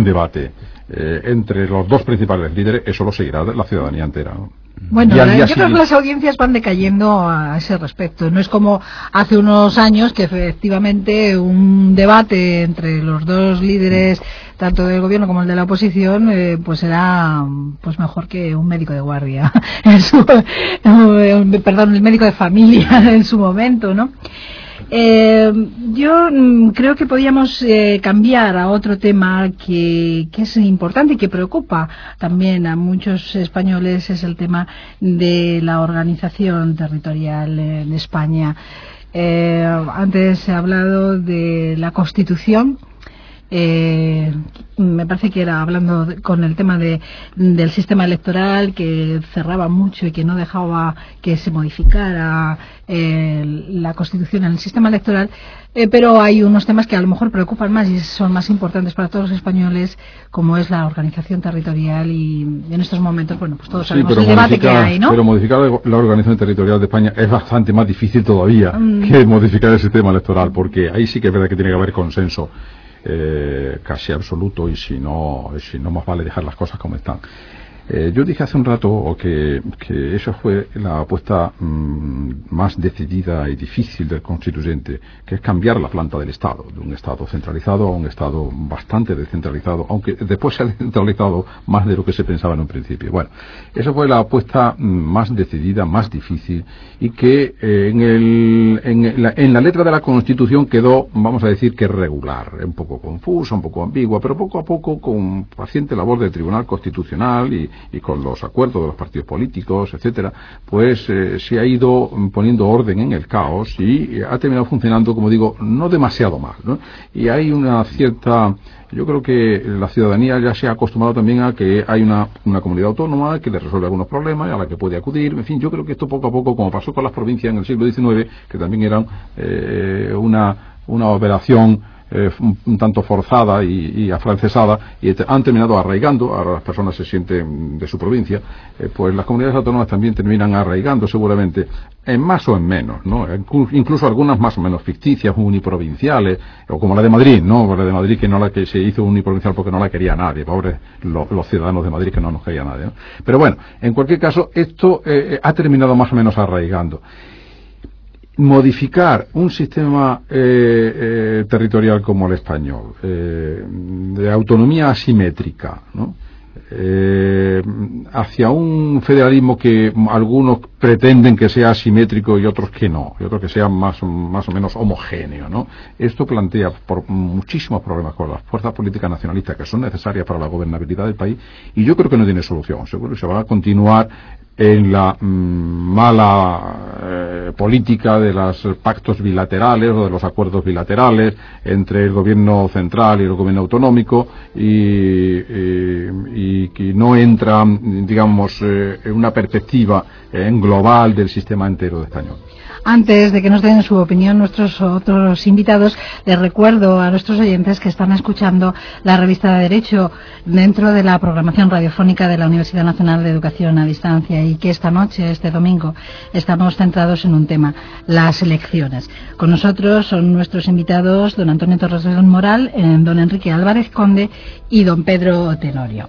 entre los dos principales líderes, eso lo seguirá la ciudadanía entera, ¿no? Bueno, yo creo que las audiencias van decayendo a ese respecto. No es como hace unos años que efectivamente un debate entre los dos líderes, tanto del gobierno como el de la oposición, pues era pues mejor que un médico de guardia, el médico de familia en su momento, ¿no? Yo creo que podíamos cambiar a otro tema que es importante y que preocupa también a muchos españoles, es el tema de la organización territorial en España. Antes se ha hablado de la Constitución. Me parece que era hablando con el tema del sistema electoral, que cerraba mucho y que no dejaba que se modificara la Constitución en el sistema electoral, pero hay unos temas que a lo mejor preocupan más y son más importantes para todos los españoles, como es la organización territorial, y en estos momentos, bueno, pues todos sabemos el debate que hay, ¿no? Pero modificar la organización territorial de España es bastante más difícil todavía que modificar el sistema electoral, porque ahí sí que es verdad que tiene que haber consenso casi absoluto, y si no más vale dejar las cosas como están. Yo dije hace un rato que eso fue la apuesta más decidida y difícil del constituyente, que es cambiar la planta del Estado, de un Estado centralizado a un Estado bastante descentralizado, aunque después se ha descentralizado más de lo que se pensaba en un principio. Bueno, esa fue la apuesta más decidida, más difícil, y que en la letra de la Constitución quedó, vamos a decir, que regular, un poco confusa, un poco ambigua, pero poco a poco, con paciente labor del Tribunal Constitucional y con los acuerdos de los partidos políticos, etcétera, pues se ha ido poniendo orden en el caos y ha terminado funcionando, como digo, no demasiado mal, ¿no? Y hay una cierta... Yo creo que la ciudadanía ya se ha acostumbrado también a que hay una comunidad autónoma que le resuelve algunos problemas, a la que puede acudir. En fin, yo creo que esto poco a poco, como pasó con las provincias en el siglo XIX, que también eran una operación un tanto forzada y afrancesada, y han terminado arraigando. Ahora las personas se sienten de su provincia, pues las comunidades autónomas también terminan arraigando seguramente, en más o en menos, ¿no? Incluso algunas más o menos ficticias, uniprovinciales, o como la de Madrid, ¿no? La de Madrid, que se hizo uniprovincial porque no la quería nadie, pobres los ciudadanos de Madrid, que no nos quería nadie, ¿no? Pero bueno, en cualquier caso, esto ha terminado más o menos arraigando. Modificar un sistema territorial como el español, de autonomía asimétrica, ¿no? Hacia un federalismo que algunos pretenden que sea asimétrico y otros que no, y otros que sea más o menos homogéneo, ¿no? Esto plantea por muchísimos problemas con las fuerzas políticas nacionalistas que son necesarias para la gobernabilidad del país, y yo creo que no tiene solución. Seguro que se va a continuar en la mala política de los pactos bilaterales o de los acuerdos bilaterales entre el gobierno central y el gobierno autonómico, y que no entra, digamos, en una perspectiva global del sistema entero de español. Antes de que nos den su opinión nuestros otros invitados, les recuerdo a nuestros oyentes que están escuchando la revista de Derecho dentro de la programación radiofónica de la Universidad Nacional de Educación a Distancia, y que esta noche, este domingo, estamos centrados en un tema: las elecciones. Con nosotros son nuestros invitados don Antonio Torres del Moral, don Enrique Álvarez Conde y don Pedro Tenorio.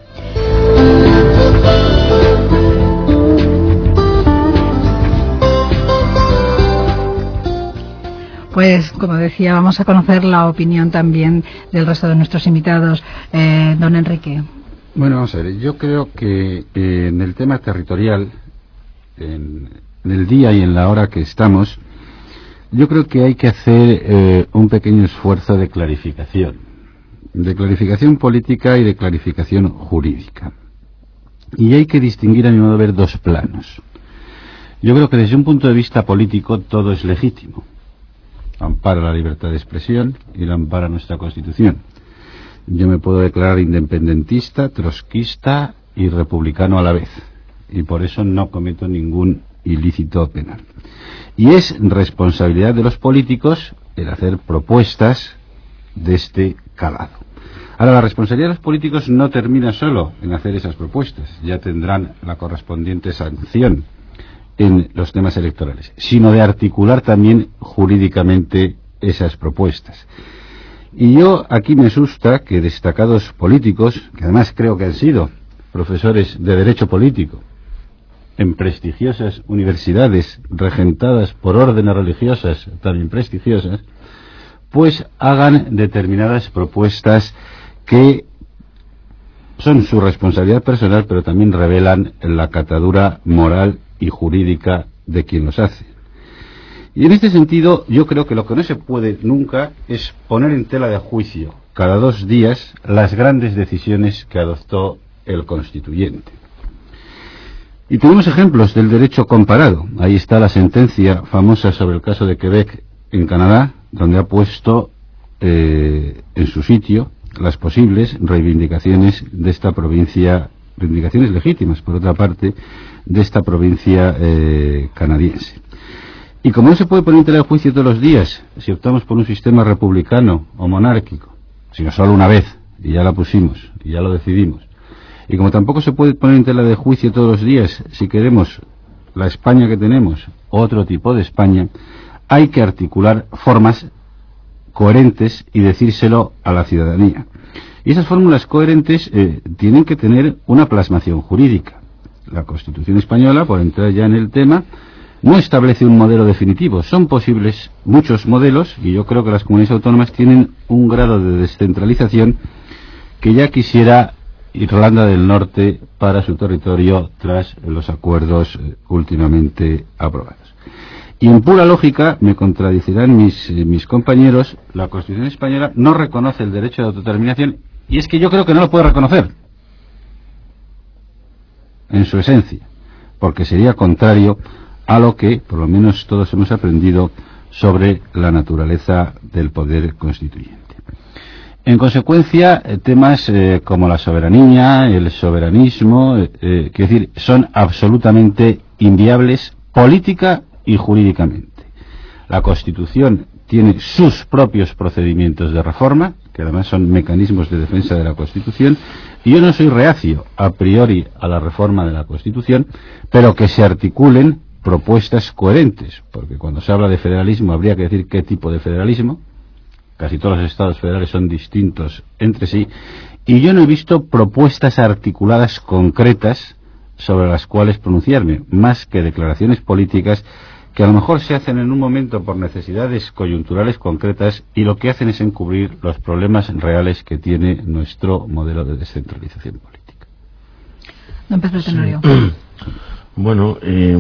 Pues, como decía, vamos a conocer la opinión también del resto de nuestros invitados. Don Enrique. Bueno, vamos a ver, yo creo que en el tema territorial, en el día y en la hora que estamos, yo creo que hay que hacer un pequeño esfuerzo de clarificación política y de clarificación jurídica. Y hay que distinguir, a mi modo de ver, dos planos. Yo creo que desde un punto de vista político todo es legítimo. Ampara la libertad de expresión y la ampara nuestra Constitución. Yo me puedo declarar independentista, trotskista y republicano a la vez, y por eso no cometo ningún ilícito penal. Y es responsabilidad de los políticos el hacer propuestas de este calado. Ahora, la responsabilidad de los políticos no termina solo en hacer esas propuestas, ya tendrán la correspondiente sanción en los temas electorales, sino de articular también jurídicamente esas propuestas. Y yo aquí me asusta que destacados políticos, que además creo que han sido profesores de Derecho Político en prestigiosas universidades regentadas por órdenes religiosas también prestigiosas, pues hagan determinadas propuestas que son su responsabilidad personal, pero también revelan la catadura moral y jurídica de quien los hace. Y en este sentido, yo creo que lo que no se puede nunca es poner en tela de juicio cada 2 días las grandes decisiones que adoptó el constituyente. Y tenemos ejemplos del derecho comparado. Ahí está la sentencia famosa sobre el caso de Quebec en Canadá, donde ha puesto en su sitio las posibles reivindicaciones de esta provincia, reivindicaciones legítimas, por otra parte, de esta provincia canadiense. Y como no se puede poner en tela de juicio todos los días, si optamos por un sistema republicano o monárquico, sino solo una vez, y ya la pusimos, y ya lo decidimos, y como tampoco se puede poner en tela de juicio todos los días, si queremos la España que tenemos, otro tipo de España, hay que articular formas coherentes y decírselo a la ciudadanía. Y esas fórmulas coherentes tienen que tener una plasmación jurídica. La Constitución española, por entrar ya en el tema, no establece un modelo definitivo. Son posibles muchos modelos, y yo creo que las comunidades autónomas tienen un grado de descentralización que ya quisiera Irlanda del Norte para su territorio tras los acuerdos últimamente aprobados. Y en pura lógica, me contradicirán mis compañeros, la Constitución española no reconoce el derecho de autodeterminación, y es que yo creo que no lo puede reconocer en su esencia, porque sería contrario a lo que, por lo menos todos hemos aprendido sobre la naturaleza del poder constituyente. En consecuencia, temas como la soberanía, el soberanismo, quiero decir, son absolutamente inviables política y jurídicamente. La Constitución tiene sus propios procedimientos de reforma, que además son mecanismos de defensa de la Constitución, y yo no soy reacio a priori a la reforma de la Constitución, pero que se articulen propuestas coherentes, porque cuando se habla de federalismo habría que decir qué tipo de federalismo. Casi todos los estados federales son distintos entre sí, y yo no he visto propuestas articuladas concretas sobre las cuales pronunciarme, más que declaraciones políticas que a lo mejor se hacen en un momento por necesidades coyunturales concretas, y lo que hacen es encubrir los problemas reales que tiene nuestro modelo de descentralización política. Don Pedro Tenorio. Bueno,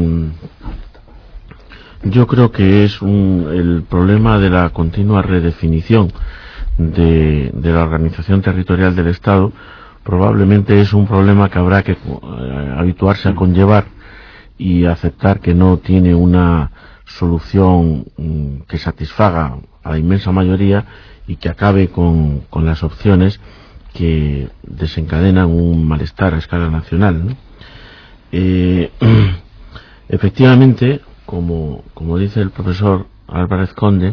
yo creo que es el problema de la continua redefinición de la organización territorial del Estado. Probablemente es un problema que habrá que habituarse a conllevar y aceptar que no tiene una solución que satisfaga a la inmensa mayoría y que acabe con las opciones que desencadenan un malestar a escala nacional, ¿no? Efectivamente, como dice el profesor Álvarez Conde,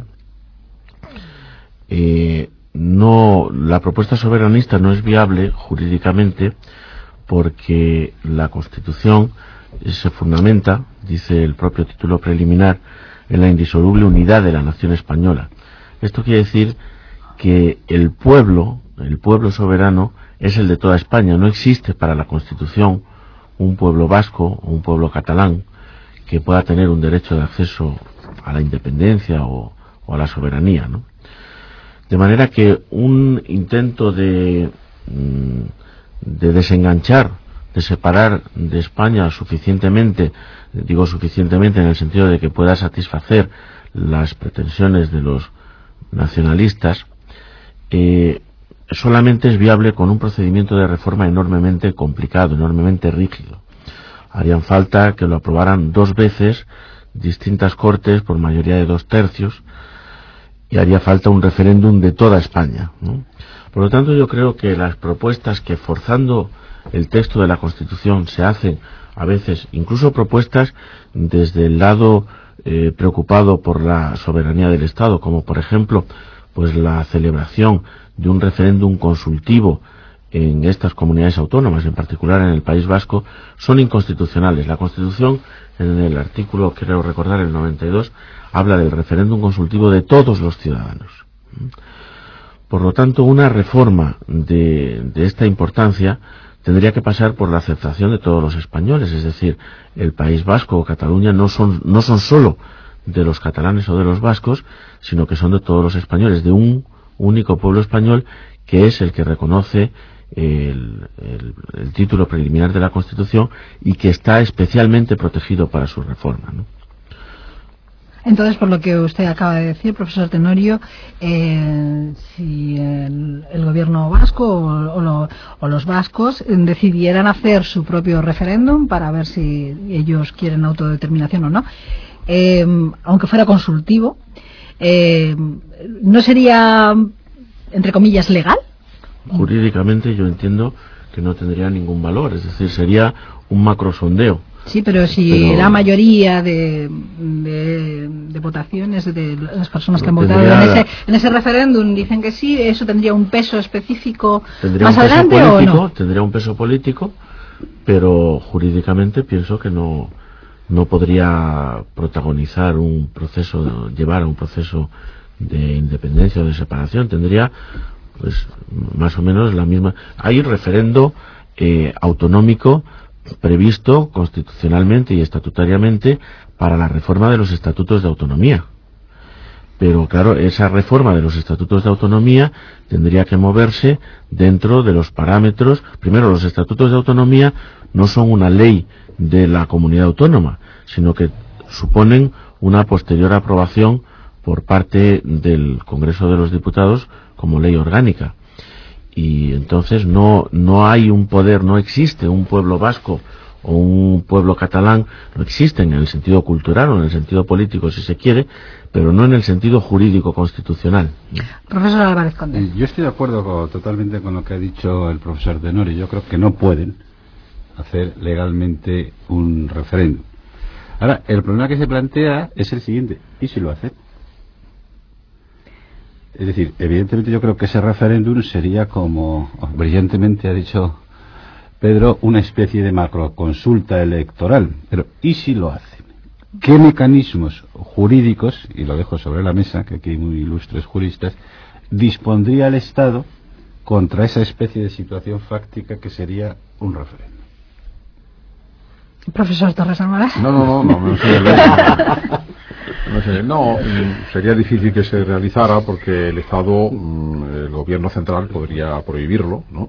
la propuesta soberanista no es viable jurídicamente, porque la Constitución se fundamenta, dice el propio título preliminar, en la indisoluble unidad de la nación española. Esto quiere decir que el pueblo soberano es el de toda España. No existe para la Constitución un pueblo vasco o un pueblo catalán que pueda tener un derecho de acceso a la independencia o a la soberanía, ¿no? De manera que un intento de desenganchar, de separar de España suficientemente, digo suficientemente en el sentido de que pueda satisfacer las pretensiones de los nacionalistas, solamente es viable con un procedimiento de reforma enormemente complicado, enormemente rígido. Harían falta que lo aprobaran 2 veces distintas cortes por mayoría de 2/3, y haría falta un referéndum de toda España, ¿no? Por lo tanto, yo creo que las propuestas que, forzando el texto de la Constitución, se hacen a veces, incluso propuestas desde el lado preocupado por la soberanía del Estado, como por ejemplo pues la celebración de un referéndum consultivo en estas comunidades autónomas, en particular en el País Vasco, son inconstitucionales. La Constitución, en el artículo, creo recordar, el 92, habla del referéndum consultivo de todos los ciudadanos. Por lo tanto, una reforma de esta importancia tendría que pasar por la aceptación de todos los españoles, es decir, el País Vasco o Cataluña no son solo de los catalanes o de los vascos, sino que son de todos los españoles, de un único pueblo español, que es el que reconoce el título preliminar de la Constitución y que está especialmente protegido para su reforma, ¿no? Entonces, por lo que usted acaba de decir, profesor Tenorio, si el gobierno vasco o los vascos decidieran hacer su propio referéndum para ver si ellos quieren autodeterminación o no, aunque fuera consultivo, ¿no sería, entre comillas, legal? Jurídicamente yo entiendo que no tendría ningún valor, es decir, sería un macrosondeo. Sí, pero si la mayoría de votaciones de las personas que han votado en ese referéndum dicen que sí, ¿eso tendría un peso específico más adelante o no? Tendría un peso político, pero jurídicamente pienso que no podría protagonizar un proceso, llevar a un proceso de independencia o de separación. Tendría, pues, más o menos la misma. Hay un referendo autonómico previsto constitucionalmente y estatutariamente para la reforma de los estatutos de autonomía. Pero claro, esa reforma de los estatutos de autonomía tendría que moverse dentro de los parámetros. Primero, los estatutos de autonomía no son una ley de la comunidad autónoma, sino que suponen una posterior aprobación por parte del Congreso de los Diputados como ley orgánica. Y entonces no hay un poder, no existe un pueblo vasco o un pueblo catalán, no existen en el sentido cultural o en el sentido político si se quiere, pero no en el sentido jurídico constitucional. Profesor Álvarez Conde. Yo estoy de acuerdo totalmente con lo que ha dicho el profesor Tenorio. Yo creo que no pueden hacer legalmente un referéndum. Ahora, el problema que se plantea es el siguiente: ¿y si lo hacen? Es decir, evidentemente yo creo que ese referéndum sería, como brillantemente ha dicho Pedro, una especie de macroconsulta electoral. Pero ¿y si lo hacen? ¿Qué mecanismos jurídicos, y lo dejo sobre la mesa, que aquí hay muy ilustres juristas, dispondría el Estado contra esa especie de situación fáctica que sería un referéndum? Profesor Torres Almaraz. No, sería difícil que se realizara porque el Estado, el gobierno central podría prohibirlo, ¿no?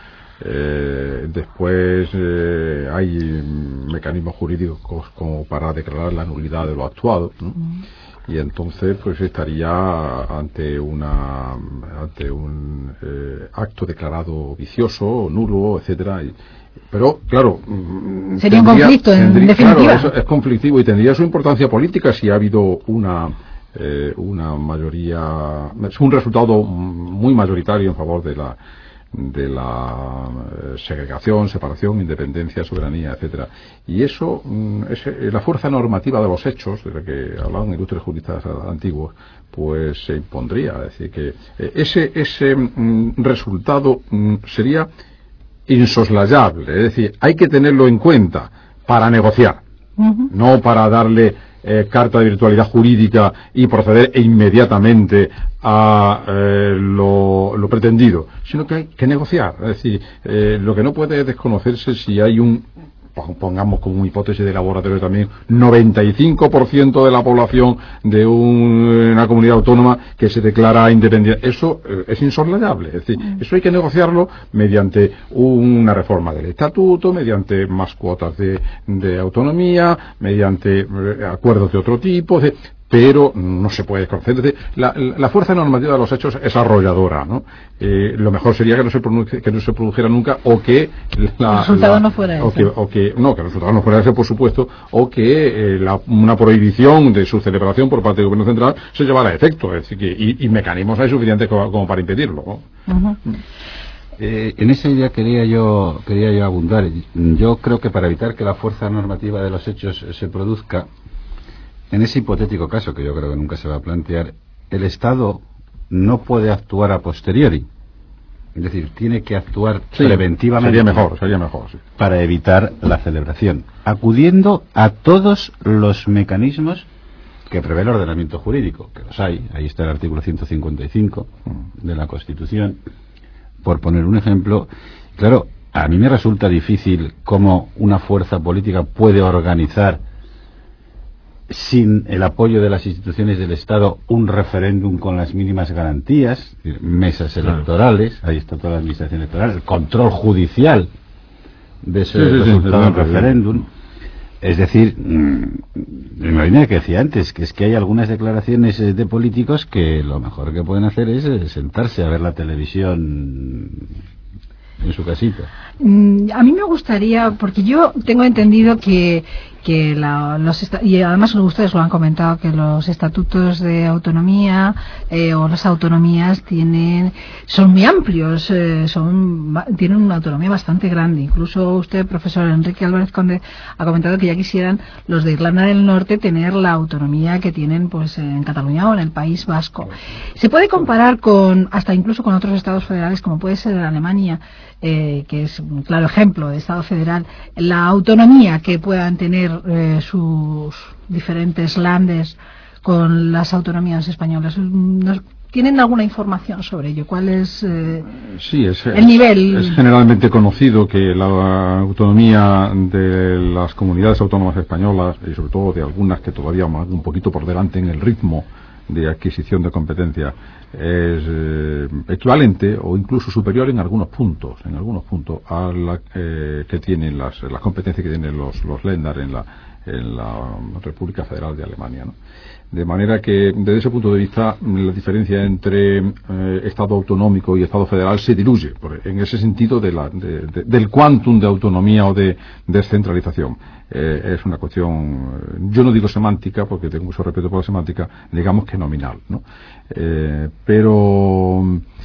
Después hay mecanismos jurídicos como para declarar la nulidad de lo actuado, ¿no? Y entonces pues estaría ante un acto declarado vicioso, nulo, etcétera. Pero claro, sería un conflicto en definitiva. Claro, es conflictivo y tendría su importancia política si ha habido una mayoría, es un resultado muy mayoritario en favor de la segregación, separación, independencia, soberanía, etcétera. Y eso es la fuerza normativa de los hechos, de la que hablaban ilustres juristas antiguos, pues se impondría. Es decir, que ese resultado sería insoslayable, es decir, hay que tenerlo en cuenta para negociar, no para darle carta de virtualidad jurídica y proceder inmediatamente a lo pretendido, sino que hay que negociar. Es decir, lo que no puede desconocerse si hay pongamos como hipótesis de laboratorio también, 95% de la población de una comunidad autónoma que se declara independiente. Eso es insoslayable. Es decir, eso hay que negociarlo mediante una reforma del estatuto, mediante más cuotas de autonomía, mediante acuerdos de otro tipo, pero no se puede desconocer. La fuerza normativa de los hechos es arrolladora, ¿no? Lo mejor sería que no se produjera nunca, o que el resultado no fuera ese. Que el resultado no fuera ese, por supuesto, o que una prohibición de su celebración por parte del gobierno central se llevara a efecto. Es decir, y mecanismos hay suficientes como para impedirlo, ¿no? En esa idea quería yo abundar. Yo creo que para evitar que la fuerza normativa de los hechos se produzca, en ese hipotético caso, que yo creo que nunca se va a plantear, el Estado no puede actuar a posteriori. Es decir, tiene que actuar preventivamente. Sería mejor, sí. Para evitar la celebración, acudiendo a todos los mecanismos que prevé el ordenamiento jurídico, que los hay. Ahí está el artículo 155 de la Constitución, por poner un ejemplo. Claro, a mí me resulta difícil cómo una fuerza política puede organizar, sin el apoyo de las instituciones del Estado, un referéndum con las mínimas garantías, mesas electorales, ahí está toda la administración electoral, el control judicial de ese resultado del referéndum. Es decir, en la línea que decía antes, que es que hay algunas declaraciones de políticos que lo mejor que pueden hacer es sentarse a ver la televisión en su casita. A mí me gustaría, porque yo tengo entendido que y además ustedes lo han comentado, que los estatutos de autonomía o las autonomías son muy amplios, tienen una autonomía bastante grande. Incluso usted, profesor Enrique Álvarez Conde, ha comentado que ya quisieran los de Irlanda del Norte tener la autonomía que tienen pues en Cataluña o en el País Vasco. Se puede comparar hasta incluso con otros estados federales, como puede ser Alemania, que es un claro ejemplo de estado federal, la autonomía que puedan tener sus diferentes landes con las autonomías españolas. ¿Tienen alguna información sobre ello? ¿Cuál es sí, el nivel? Es generalmente conocido que la autonomía de las comunidades autónomas españolas, y sobre todo de algunas que todavía van un poquito por delante en el ritmo de adquisición de competencia, es equivalente o incluso superior en algunos puntos a la que tienen las competencias que tienen los Länder en la República Federal de Alemania, ¿no? De manera que desde ese punto de vista la diferencia entre Estado autonómico y Estado federal se diluye en ese sentido del quantum de autonomía o de descentralización. Es una cuestión, yo no digo semántica porque tengo mucho respeto por la semántica, digamos que nominal, ¿no? Pero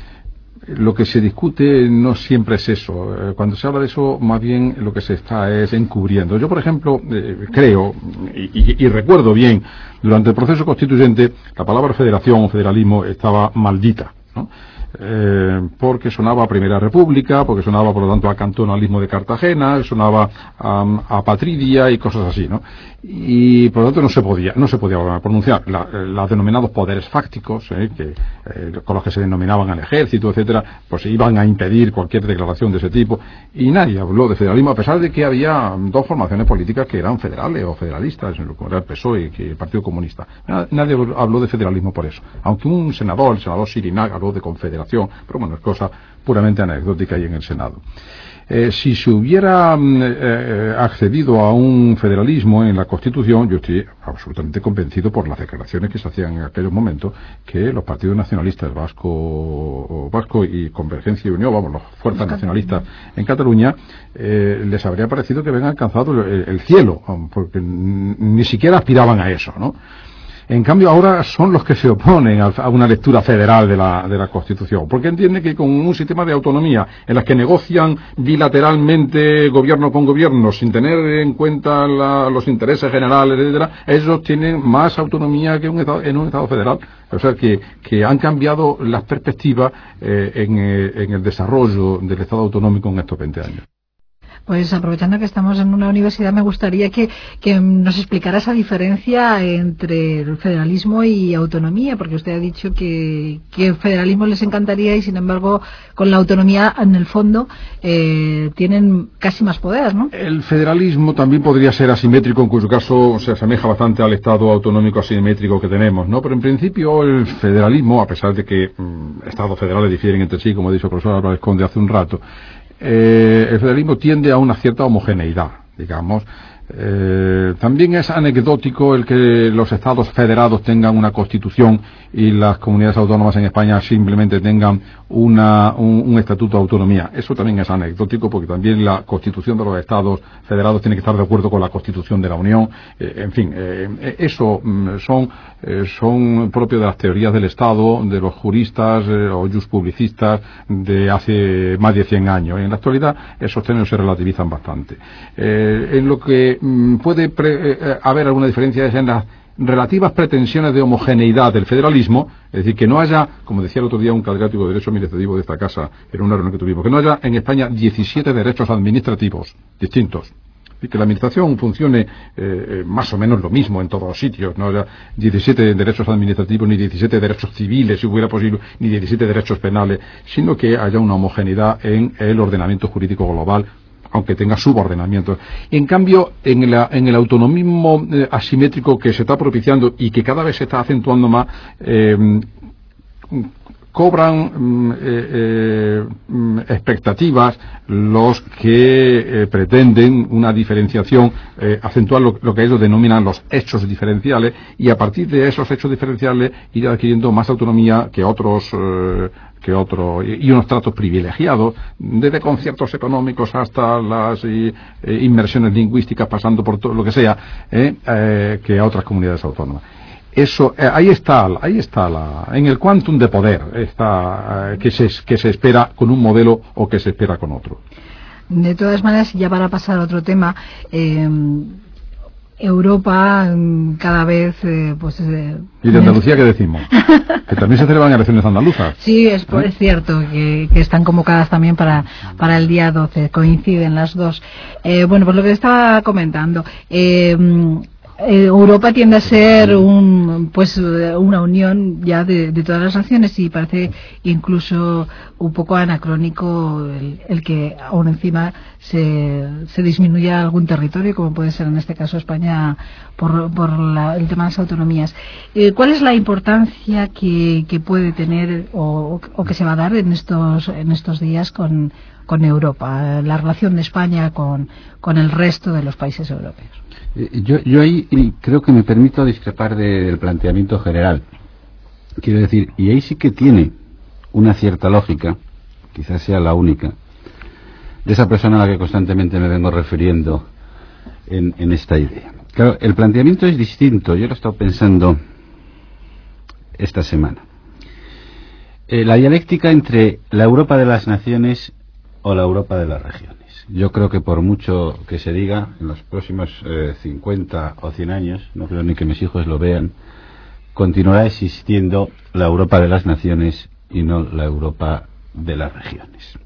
lo que se discute no siempre es eso. Cuando se habla de eso, más bien lo que se está es encubriendo. Yo, por ejemplo, creo y recuerdo bien, durante el proceso constituyente, la palabra federación o federalismo estaba maldita, ¿no? Porque sonaba a Primera República, porque sonaba por lo tanto a cantonalismo de Cartagena, sonaba a patridia y cosas así, ¿no? Y por lo tanto no se podía pronunciar los denominados poderes fácticos, con los que se denominaban al ejército, etcétera, pues iban a impedir cualquier declaración de ese tipo, y nadie habló de federalismo, a pesar de que había dos formaciones políticas que eran federales o federalistas, como era el PSOE y el Partido Comunista. Nadie habló de federalismo por eso, aunque el senador Sirinac habló de confederación, pero bueno, es cosa puramente anecdótica y en el Senado. Si se hubiera accedido a un federalismo en la Constitución, yo estoy absolutamente convencido por las declaraciones que se hacían en aquellos momentos, que los partidos nacionalistas vasco y Convergencia y Unión, los fuerzas nacionalistas en Cataluña, les habría parecido que habían alcanzado el cielo, porque ni siquiera aspiraban a eso, ¿no? En cambio, ahora son los que se oponen a una lectura federal de la Constitución, porque entienden que con un sistema de autonomía en las que negocian bilateralmente gobierno con gobierno sin tener en cuenta los intereses generales, etcétera, ellos tienen más autonomía que en un Estado federal. O sea que han cambiado las perspectivas en el desarrollo del Estado autonómico en estos 20 años. Pues aprovechando que estamos en una universidad, me gustaría que nos explicara esa diferencia entre el federalismo y autonomía, porque usted ha dicho que el federalismo les encantaría y sin embargo con la autonomía en el fondo tienen casi más poder, ¿no? El federalismo también podría ser asimétrico, en cuyo caso se asemeja bastante al Estado autonómico asimétrico que tenemos, ¿no? Pero en principio el federalismo, a pesar de que Estados federales difieren entre sí, como ha dicho el profesor Álvarez Conde hace un rato, el federalismo tiende a una cierta homogeneidad, digamos. También es anecdótico el que los estados federados tengan una constitución y las comunidades autónomas en España simplemente tengan un estatuto de autonomía. Eso también es anecdótico porque también la constitución de los estados federados tiene que estar de acuerdo con la constitución de la Unión. En fin, eso son propios de las teorías del Estado, de los juristas o juspublicistas de hace más de 100 años. En la actualidad esos términos se relativizan bastante. En lo que puede haber alguna diferencia es en las relativas pretensiones de homogeneidad del federalismo, es decir, que no haya, como decía el otro día un catedrático de Derecho Administrativo de esta casa, en una reunión que tuvimos, que no haya en España 17 derechos administrativos distintos, y que la administración funcione más o menos lo mismo en todos los sitios, no haya 17 derechos administrativos, ni 17 derechos civiles, si hubiera posible, ni 17 derechos penales, sino que haya una homogeneidad en el ordenamiento jurídico global, aunque tenga subordenamiento. En cambio, en el autonomismo asimétrico que se está propiciando y que cada vez se está acentuando más, cobran expectativas los que pretenden una diferenciación, acentuar lo que ellos denominan los hechos diferenciales, y a partir de esos hechos diferenciales ir adquiriendo más autonomía que otros y unos tratos privilegiados, desde conciertos económicos hasta las inmersiones lingüísticas, pasando por todo lo que sea, que a otras comunidades autónomas. Eso, ahí está en el quantum de poder está, que se espera con un modelo o que se espera con otro. De todas maneras, ya para pasar a otro tema, Europa cada vez ¿Y de Andalucía qué decimos? Que también se celebran elecciones andaluzas. Sí, es cierto que están convocadas también para el día 12, coinciden las dos. Bueno, pues lo que estaba comentando, Europa tiende a ser una unión ya de todas las naciones, y parece incluso un poco anacrónico el que aún encima se disminuya algún territorio, como puede ser en este caso España por el tema de las autonomías. ¿Cuál es la importancia que puede tener o que se va a dar en estos días con Europa, la relación de España con el resto de los países europeos? Yo ahí creo que me permito discrepar del planteamiento general. Quiero decir, y ahí sí que tiene una cierta lógica, quizás sea la única, de esa persona a la que constantemente me vengo refiriendo en esta idea. Claro, el planteamiento es distinto. Yo lo he estado pensando esta semana. La dialéctica entre la Europa de las naciones o la Europa de las regiones. Yo creo que por mucho que se diga, en los próximos 50 o 100 años, no creo ni que mis hijos lo vean, continuará existiendo la Europa de las naciones y no la Europa de las regiones.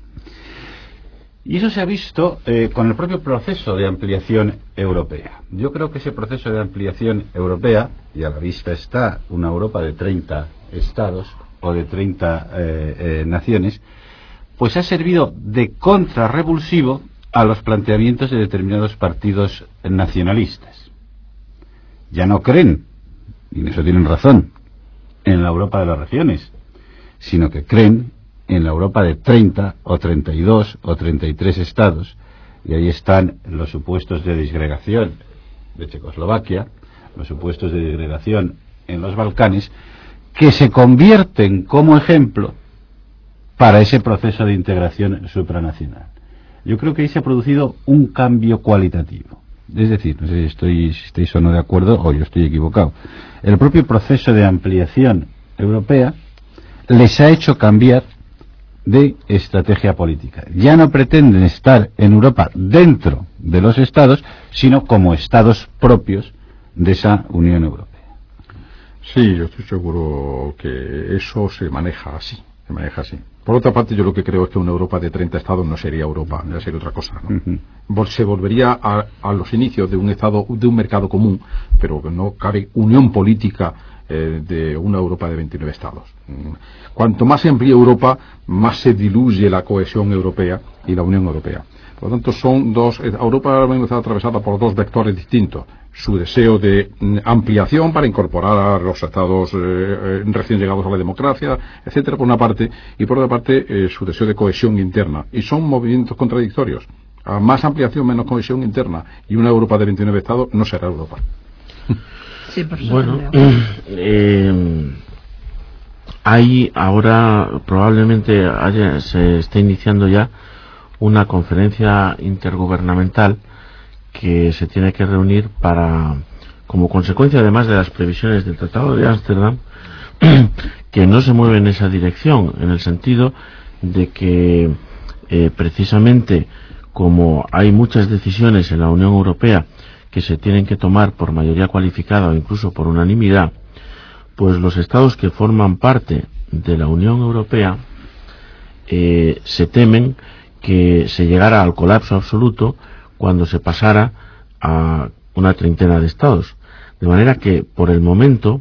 Y eso se ha visto con el propio proceso de ampliación europea. Yo creo que ese proceso de ampliación europea, y a la vista está una Europa de 30 estados o de 30 naciones, pues ha servido de contrarrevulsivo a los planteamientos de determinados partidos nacionalistas. Ya no creen, y en eso tienen razón, en la Europa de las regiones, sino que creen en la Europa de 30 o 32 o 33 estados, y ahí están los supuestos de disgregación de Checoslovaquia, los supuestos de disgregación en los Balcanes, que se convierten como ejemplo para ese proceso de integración supranacional. Yo creo que ahí se ha producido un cambio cualitativo. Es decir, no sé si estáis o no de acuerdo, o yo estoy equivocado. El propio proceso de ampliación europea les ha hecho cambiar de estrategia política. Ya no pretenden estar en Europa dentro de los estados, sino como estados propios de esa Unión Europea. Sí, yo estoy seguro que eso se maneja así. Por otra parte, yo lo que creo es que una Europa de 30 estados no sería Europa, ya sería otra cosa, ¿no? Se volvería a los inicios de un mercado común, pero que no cabe unión política de una Europa de 29 estados. Cuanto más se amplía Europa, más se diluye la cohesión europea y la Unión Europea. Por lo tanto, Europa ahora mismo está atravesada por dos vectores distintos. Su deseo de ampliación para incorporar a los estados recién llegados a la democracia, etcétera, por una parte, y por otra parte su deseo de cohesión interna. Y son movimientos contradictorios. A más ampliación, menos cohesión interna, y una Europa de 29 estados no será Europa. Sí, por bueno, hay ahora probablemente se está iniciando ya una conferencia intergubernamental que se tiene que reunir como consecuencia además de las previsiones del Tratado de Ámsterdam, que no se mueve en esa dirección, en el sentido de que precisamente como hay muchas decisiones en la Unión Europea que se tienen que tomar por mayoría cualificada o incluso por unanimidad, pues los estados que forman parte de la Unión Europea se temen que se llegara al colapso absoluto cuando se pasara a una treintena de estados. De manera que, por el momento,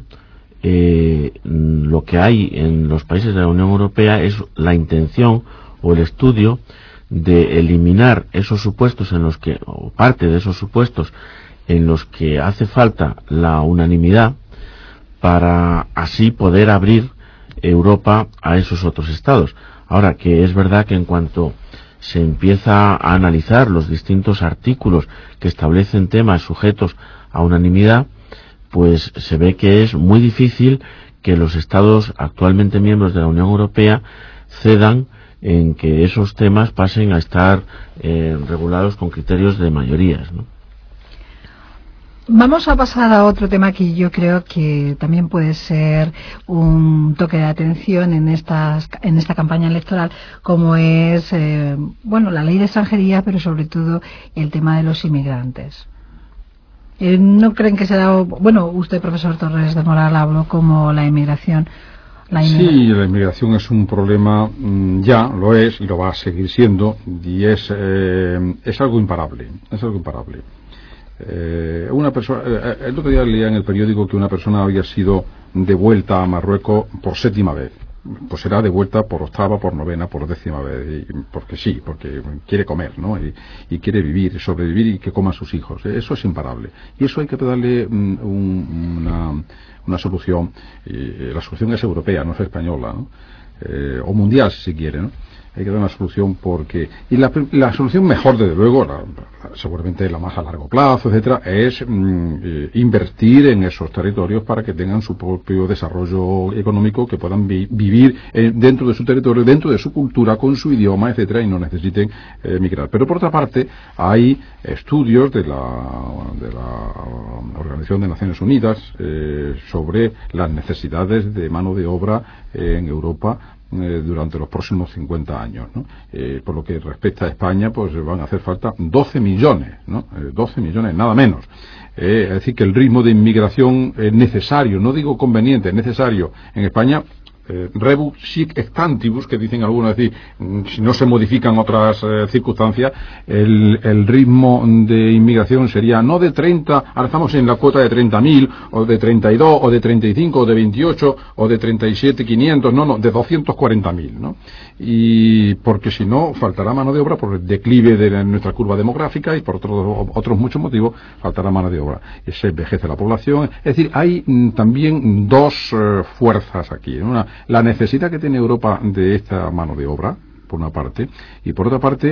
lo que hay en los países de la Unión Europea es la intención o el estudio de eliminar esos supuestos o parte de esos supuestos en los que hace falta la unanimidad, para así poder abrir Europa a esos otros estados. Ahora, que es verdad que en cuanto se empieza a analizar los distintos artículos que establecen temas sujetos a unanimidad, pues se ve que es muy difícil que los estados actualmente miembros de la Unión Europea cedan en que esos temas pasen a estar regulados con criterios de mayorías, ¿no? Vamos a pasar a otro tema que yo creo que también puede ser un toque de atención en esta campaña electoral, como es la ley de extranjería, pero sobre todo el tema de los inmigrantes. ¿No creen que será, usted, profesor Torres de Moral, habló como la inmigración? Sí, la inmigración es un problema, ya lo es y lo va a seguir siendo, y es algo imparable, una persona, el otro día leía en el periódico que una persona había sido devuelta a Marruecos por 7ª vez. Pues será devuelta por 8ª, por 9ª, por 10ª vez, porque quiere comer, ¿no? Y quiere vivir, sobrevivir y que coman sus hijos. Eso es imparable. Y eso hay que darle una solución. La solución es europea, no es española, ¿no? O mundial, si se quiere, ¿no? Hay que dar una solución porque... Y la solución mejor, desde luego, seguramente la más a largo plazo, etcétera, es invertir en esos territorios para que tengan su propio desarrollo económico, que puedan vivir dentro de su territorio, dentro de su cultura, con su idioma, etcétera, y no necesiten migrar. Pero por otra parte, hay estudios de la Organización de Naciones Unidas sobre las necesidades de mano de obra en Europa durante los próximos 50 años, ¿no? Por lo que respecta a España, pues van a hacer falta 12 millones, ¿no? 12 millones, nada menos. Es decir, que el ritmo de inmigración necesario, no digo conveniente, necesario en España, rebus sic extantibus, que dicen algunos, es decir, si no se modifican otras circunstancias, el ritmo de inmigración sería no de 30, ahora estamos en la cuota de 30.000, o de 32, o de 35, o de 28, o de 37.500, no, de 240.000, ¿no? Y porque si no, faltará mano de obra por el declive de nuestra curva demográfica y por otros muchos motivos faltará mano de obra. Se envejece la población, es decir, hay también dos fuerzas aquí, ¿no? La necesidad que tiene Europa de esta mano de obra, por una parte, y por otra parte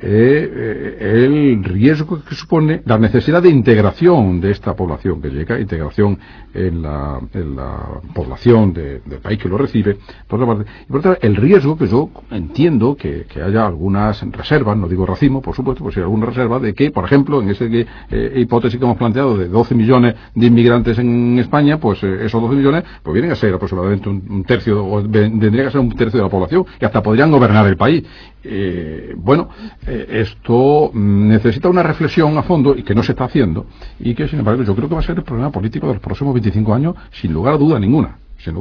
el riesgo que supone la necesidad de integración de esta población que llega, integración en la población del país que lo recibe, por otra parte, y por otra parte el riesgo que yo entiendo que haya algunas reservas, no digo racismo, por supuesto, pues hay alguna reserva de que, por ejemplo, en esa hipótesis que hemos planteado de 12 millones de inmigrantes en España, pues esos 12 millones pues vienen a ser aproximadamente un tercio, o tendría que ser un tercio de la población, y hasta podrían gobernar el país. Esto necesita una reflexión a fondo y que no se está haciendo, y que sin embargo yo creo que va a ser el problema político de los próximos 25 años, sin lugar a duda ninguna.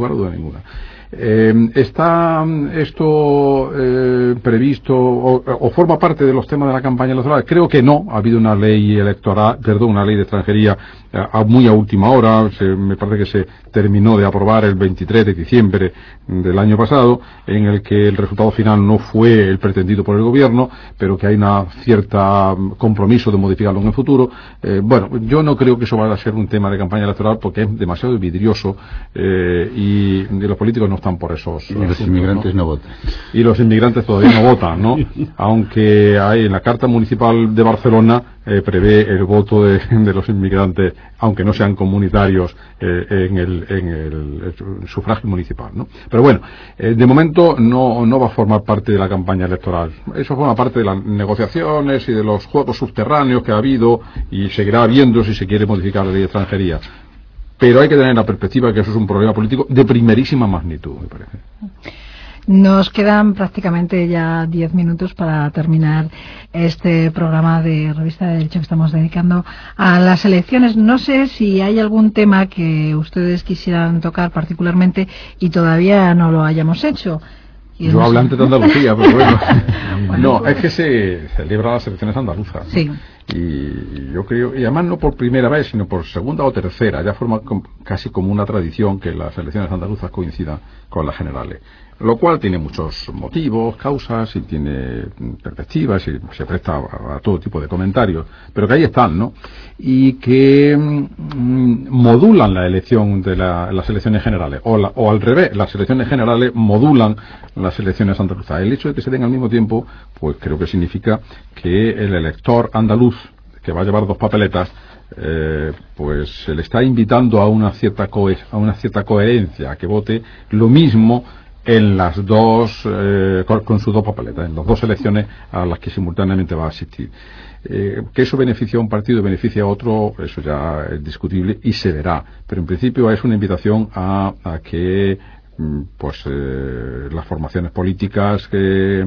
¿Está esto previsto o forma parte de los temas de la campaña electoral? Creo que no. Ha habido una ley una ley de extranjería muy a última hora. Me parece que se terminó de aprobar el 23 de diciembre del año pasado, en el que el resultado final no fue el pretendido por el gobierno, pero que hay una cierta compromiso de modificarlo en el futuro. Yo no creo que eso vaya a ser un tema de campaña electoral, porque es demasiado vidrioso y los políticos no están por esos y los inmigrantes no votan. Y los inmigrantes todavía no votan, ¿no? Aunque hay en la Carta Municipal de Barcelona prevé el voto de los inmigrantes, aunque no sean comunitarios, en el sufragio municipal, ¿no? Pero bueno, de momento no va a formar parte de la campaña electoral. Eso forma parte de las negociaciones y de los juegos subterráneos que ha habido y seguirá habiendo si se quiere modificar la ley de extranjería. Pero hay que tener la perspectiva de que eso es un problema político de primerísima magnitud, me parece. Nos quedan prácticamente ya 10 minutos para terminar este programa de Revista de Derecho que estamos dedicando a las elecciones. No sé si hay algún tema que ustedes quisieran tocar particularmente y todavía no lo hayamos hecho. Yo hablé antes de Andalucía, pero bueno. No, es que se celebran las elecciones andaluzas. Sí. Y yo creo, y además no por primera vez, sino por segunda o tercera, ya forma casi como una tradición que las elecciones andaluzas coincidan con las generales. Lo cual tiene muchos motivos, causas, y tiene perspectivas, y se presta a todo tipo de comentarios, pero que ahí están, ¿no? Y que modulan la elección de las elecciones generales, o al revés, las elecciones generales modulan las elecciones andaluzas. El hecho de que se den al mismo tiempo, pues creo que significa que el elector andaluz, que va a llevar dos papeletas, pues se le está invitando a una cierta coherencia, a que vote lo mismo en las dos, con sus dos papeletas, en las dos elecciones a las que simultáneamente va a asistir. Que eso beneficia a un partido y beneficia a otro, eso ya es discutible y se verá, pero en principio es una invitación a que las formaciones políticas que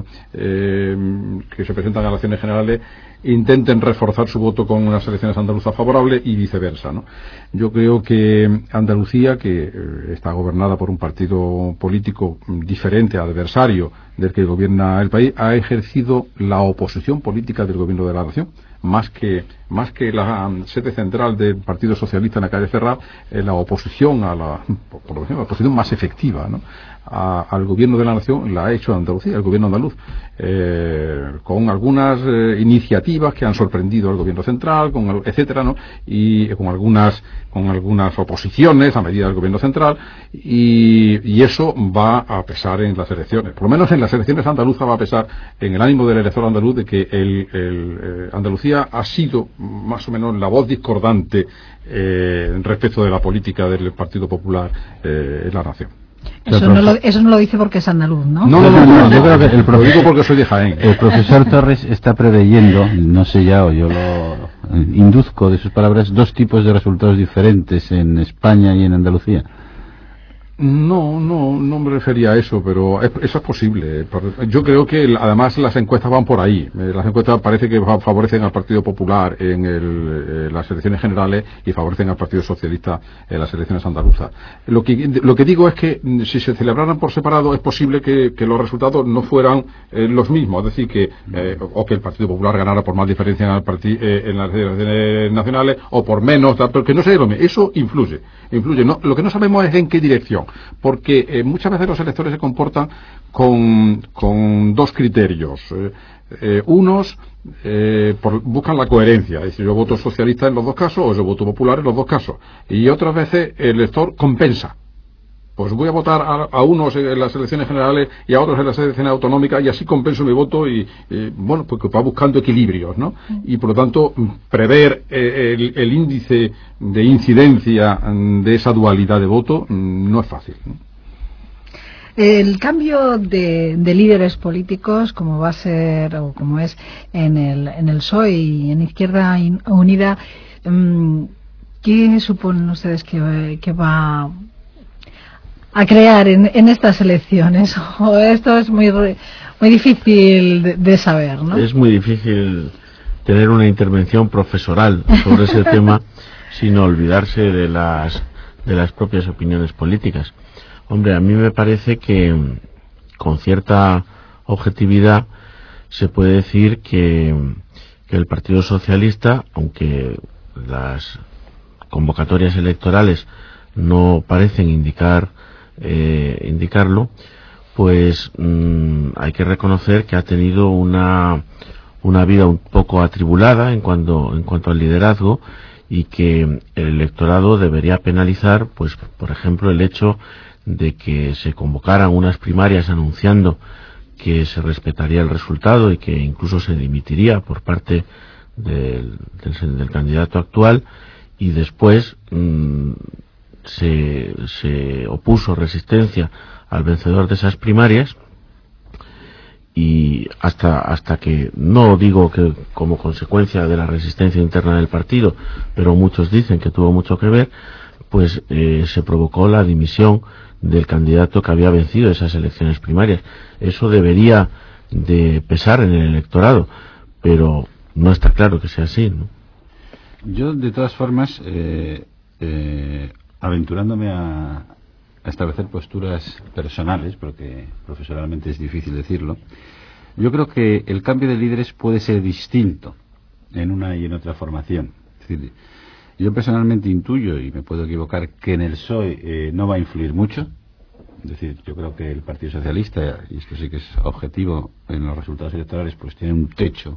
se presentan a las elecciones generales intenten reforzar su voto con unas elecciones andaluzas favorables y viceversa, ¿no? Yo creo que Andalucía, que está gobernada por un partido político diferente, adversario del que gobierna el país, ha ejercido la oposición política del gobierno de la nación, más que la sede central del Partido Socialista en la calle Ferraz, la oposición por ejemplo, la oposición más efectiva, ¿no?, al gobierno de la nación la ha hecho Andalucía, el gobierno andaluz, con algunas iniciativas que han sorprendido al gobierno central, etcétera, ¿no?, y con algunas oposiciones a medida del gobierno central, y eso va a pesar en las elecciones, por lo menos en las elecciones andaluzas va a pesar en el ánimo del elector andaluz de que Andalucía ha sido más o menos la voz discordante respecto de la política del Partido Popular en la nación. Eso no lo dice porque es andaluz, ¿no? No, yo creo que lo digo porque soy de Jaén. El profesor Torres está preveyendo, no sé ya, o yo lo induzco de sus palabras, dos tipos de resultados diferentes en España y en Andalucía. No me refería a eso, pero eso es posible. Yo creo que además las encuestas van por ahí. Las encuestas parece que favorecen al Partido Popular en las elecciones generales y favorecen al Partido Socialista en las elecciones andaluzas. Lo que digo es que si se celebraran por separado es posible que los resultados no fueran los mismos, es decir, o que el Partido Popular ganara por más diferencia en las elecciones nacionales o por menos, pero que no sea lo mismo. Eso influye. No, lo que no sabemos es en qué dirección, porque muchas veces los electores se comportan con dos criterios. Unos buscan la coherencia, es decir, yo voto socialista en los dos casos o yo voto popular en los dos casos, y otras veces el elector compensa. Pues voy a votar a unos en las elecciones generales y a otros en las elecciones autonómicas y así compenso mi voto y porque va buscando equilibrios, ¿no? Y por lo tanto prever el índice de incidencia de esa dualidad de voto no es fácil, ¿no? El cambio de líderes políticos, como va a ser o como es en el PSOE y en Izquierda Unida, ¿qué suponen ustedes que va a crear en estas elecciones? O esto es muy difícil de saber, ¿no? Es muy difícil tener una intervención profesoral sobre ese tema sin olvidarse de las propias opiniones políticas. Hombre, a mí me parece que con cierta objetividad se puede decir que el Partido Socialista, aunque las convocatorias electorales no parecen indicarlo, pues hay que reconocer que ha tenido una vida un poco atribulada en cuanto al liderazgo, y que el electorado debería penalizar, pues por ejemplo, el hecho de que se convocaran unas primarias anunciando que se respetaría el resultado y que incluso se dimitiría por parte del candidato actual, y después se opuso resistencia al vencedor de esas primarias, y hasta que, no digo que como consecuencia de la resistencia interna del partido, pero muchos dicen que tuvo mucho que ver, pues se provocó la dimisión del candidato que había vencido esas elecciones primarias. Eso debería de pesar en el electorado, pero no está claro que sea así, ¿no? Yo, de todas formas, aventurándome a establecer posturas personales, porque profesionalmente es difícil decirlo, yo creo que el cambio de líderes puede ser distinto en una y en otra formación. Es decir, yo personalmente intuyo, y me puedo equivocar, que en el PSOE no va a influir mucho. Es decir, yo creo que el Partido Socialista, y esto sí que es objetivo en los resultados electorales, pues tiene un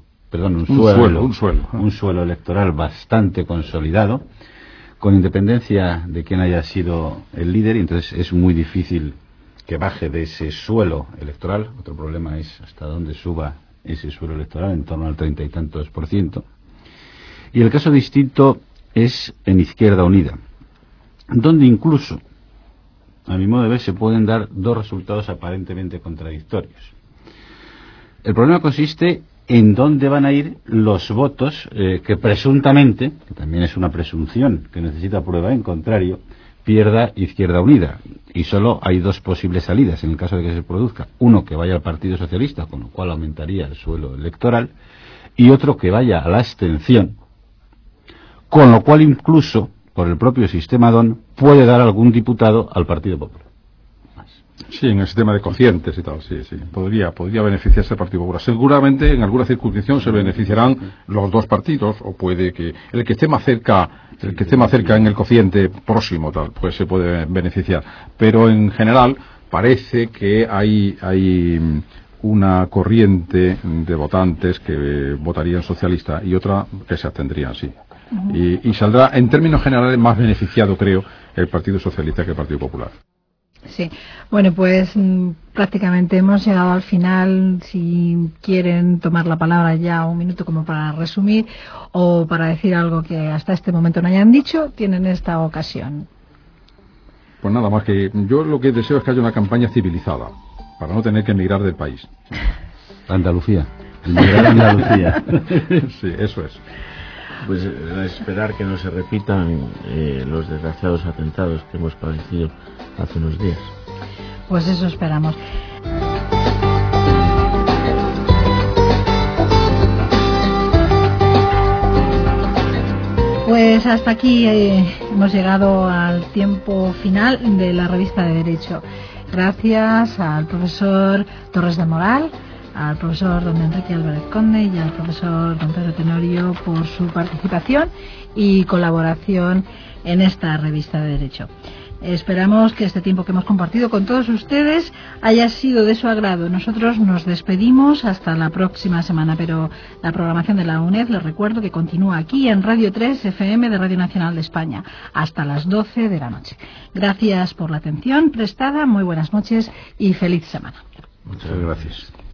suelo electoral bastante consolidado, con independencia de quién haya sido el líder, y entonces es muy difícil que baje de ese suelo electoral. Otro problema es hasta dónde suba ese suelo electoral, en torno al 30 y tantos %. Y el caso distinto es en Izquierda Unida, donde incluso, a mi modo de ver, se pueden dar dos resultados aparentemente contradictorios. El problema consiste en dónde van a ir los votos que presuntamente, que también es una presunción que necesita prueba en contrario, pierda Izquierda Unida. Y solo hay dos posibles salidas en el caso de que se produzca. Uno, que vaya al Partido Socialista, con lo cual aumentaría el suelo electoral, y otro que vaya a la abstención, con lo cual incluso, por el propio sistema DON, puede dar algún diputado al Partido Popular. Sí, en el sistema de cocientes y tal, sí. Podría beneficiarse el Partido Popular. Seguramente en alguna circunscripción se beneficiarán los dos partidos, o puede que el que esté más cerca, en el cociente próximo, tal, pues se puede beneficiar. Pero en general parece que hay una corriente de votantes que votarían socialista y otra que se abstendrían, sí. Y saldrá, en términos generales, más beneficiado, creo, el Partido Socialista que el Partido Popular. Sí, bueno, pues prácticamente hemos llegado al final. Si quieren tomar la palabra ya un minuto como para resumir o para decir algo que hasta este momento no hayan dicho, tienen esta ocasión. Pues nada más, que yo lo que deseo es que haya una campaña civilizada para no tener que emigrar del país. Andalucía. Emigrar a Andalucía. Sí, eso es. Pues esperar que no se repitan los desgraciados atentados que hemos padecido hace unos días. Pues eso esperamos. Pues hasta aquí hemos llegado al tiempo final de la revista de Derecho. Gracias al profesor Torres del Moral, al profesor don Enrique Álvarez Conde y al profesor don Pedro Tenorio por su participación y colaboración en esta revista de Derecho. Esperamos que este tiempo que hemos compartido con todos ustedes haya sido de su agrado. Nosotros nos despedimos hasta la próxima semana, pero la programación de la UNED, les recuerdo que continúa aquí en Radio 3 FM de Radio Nacional de España hasta las 12 de la noche. Gracias por la atención prestada, muy buenas noches y feliz semana. Muchas gracias.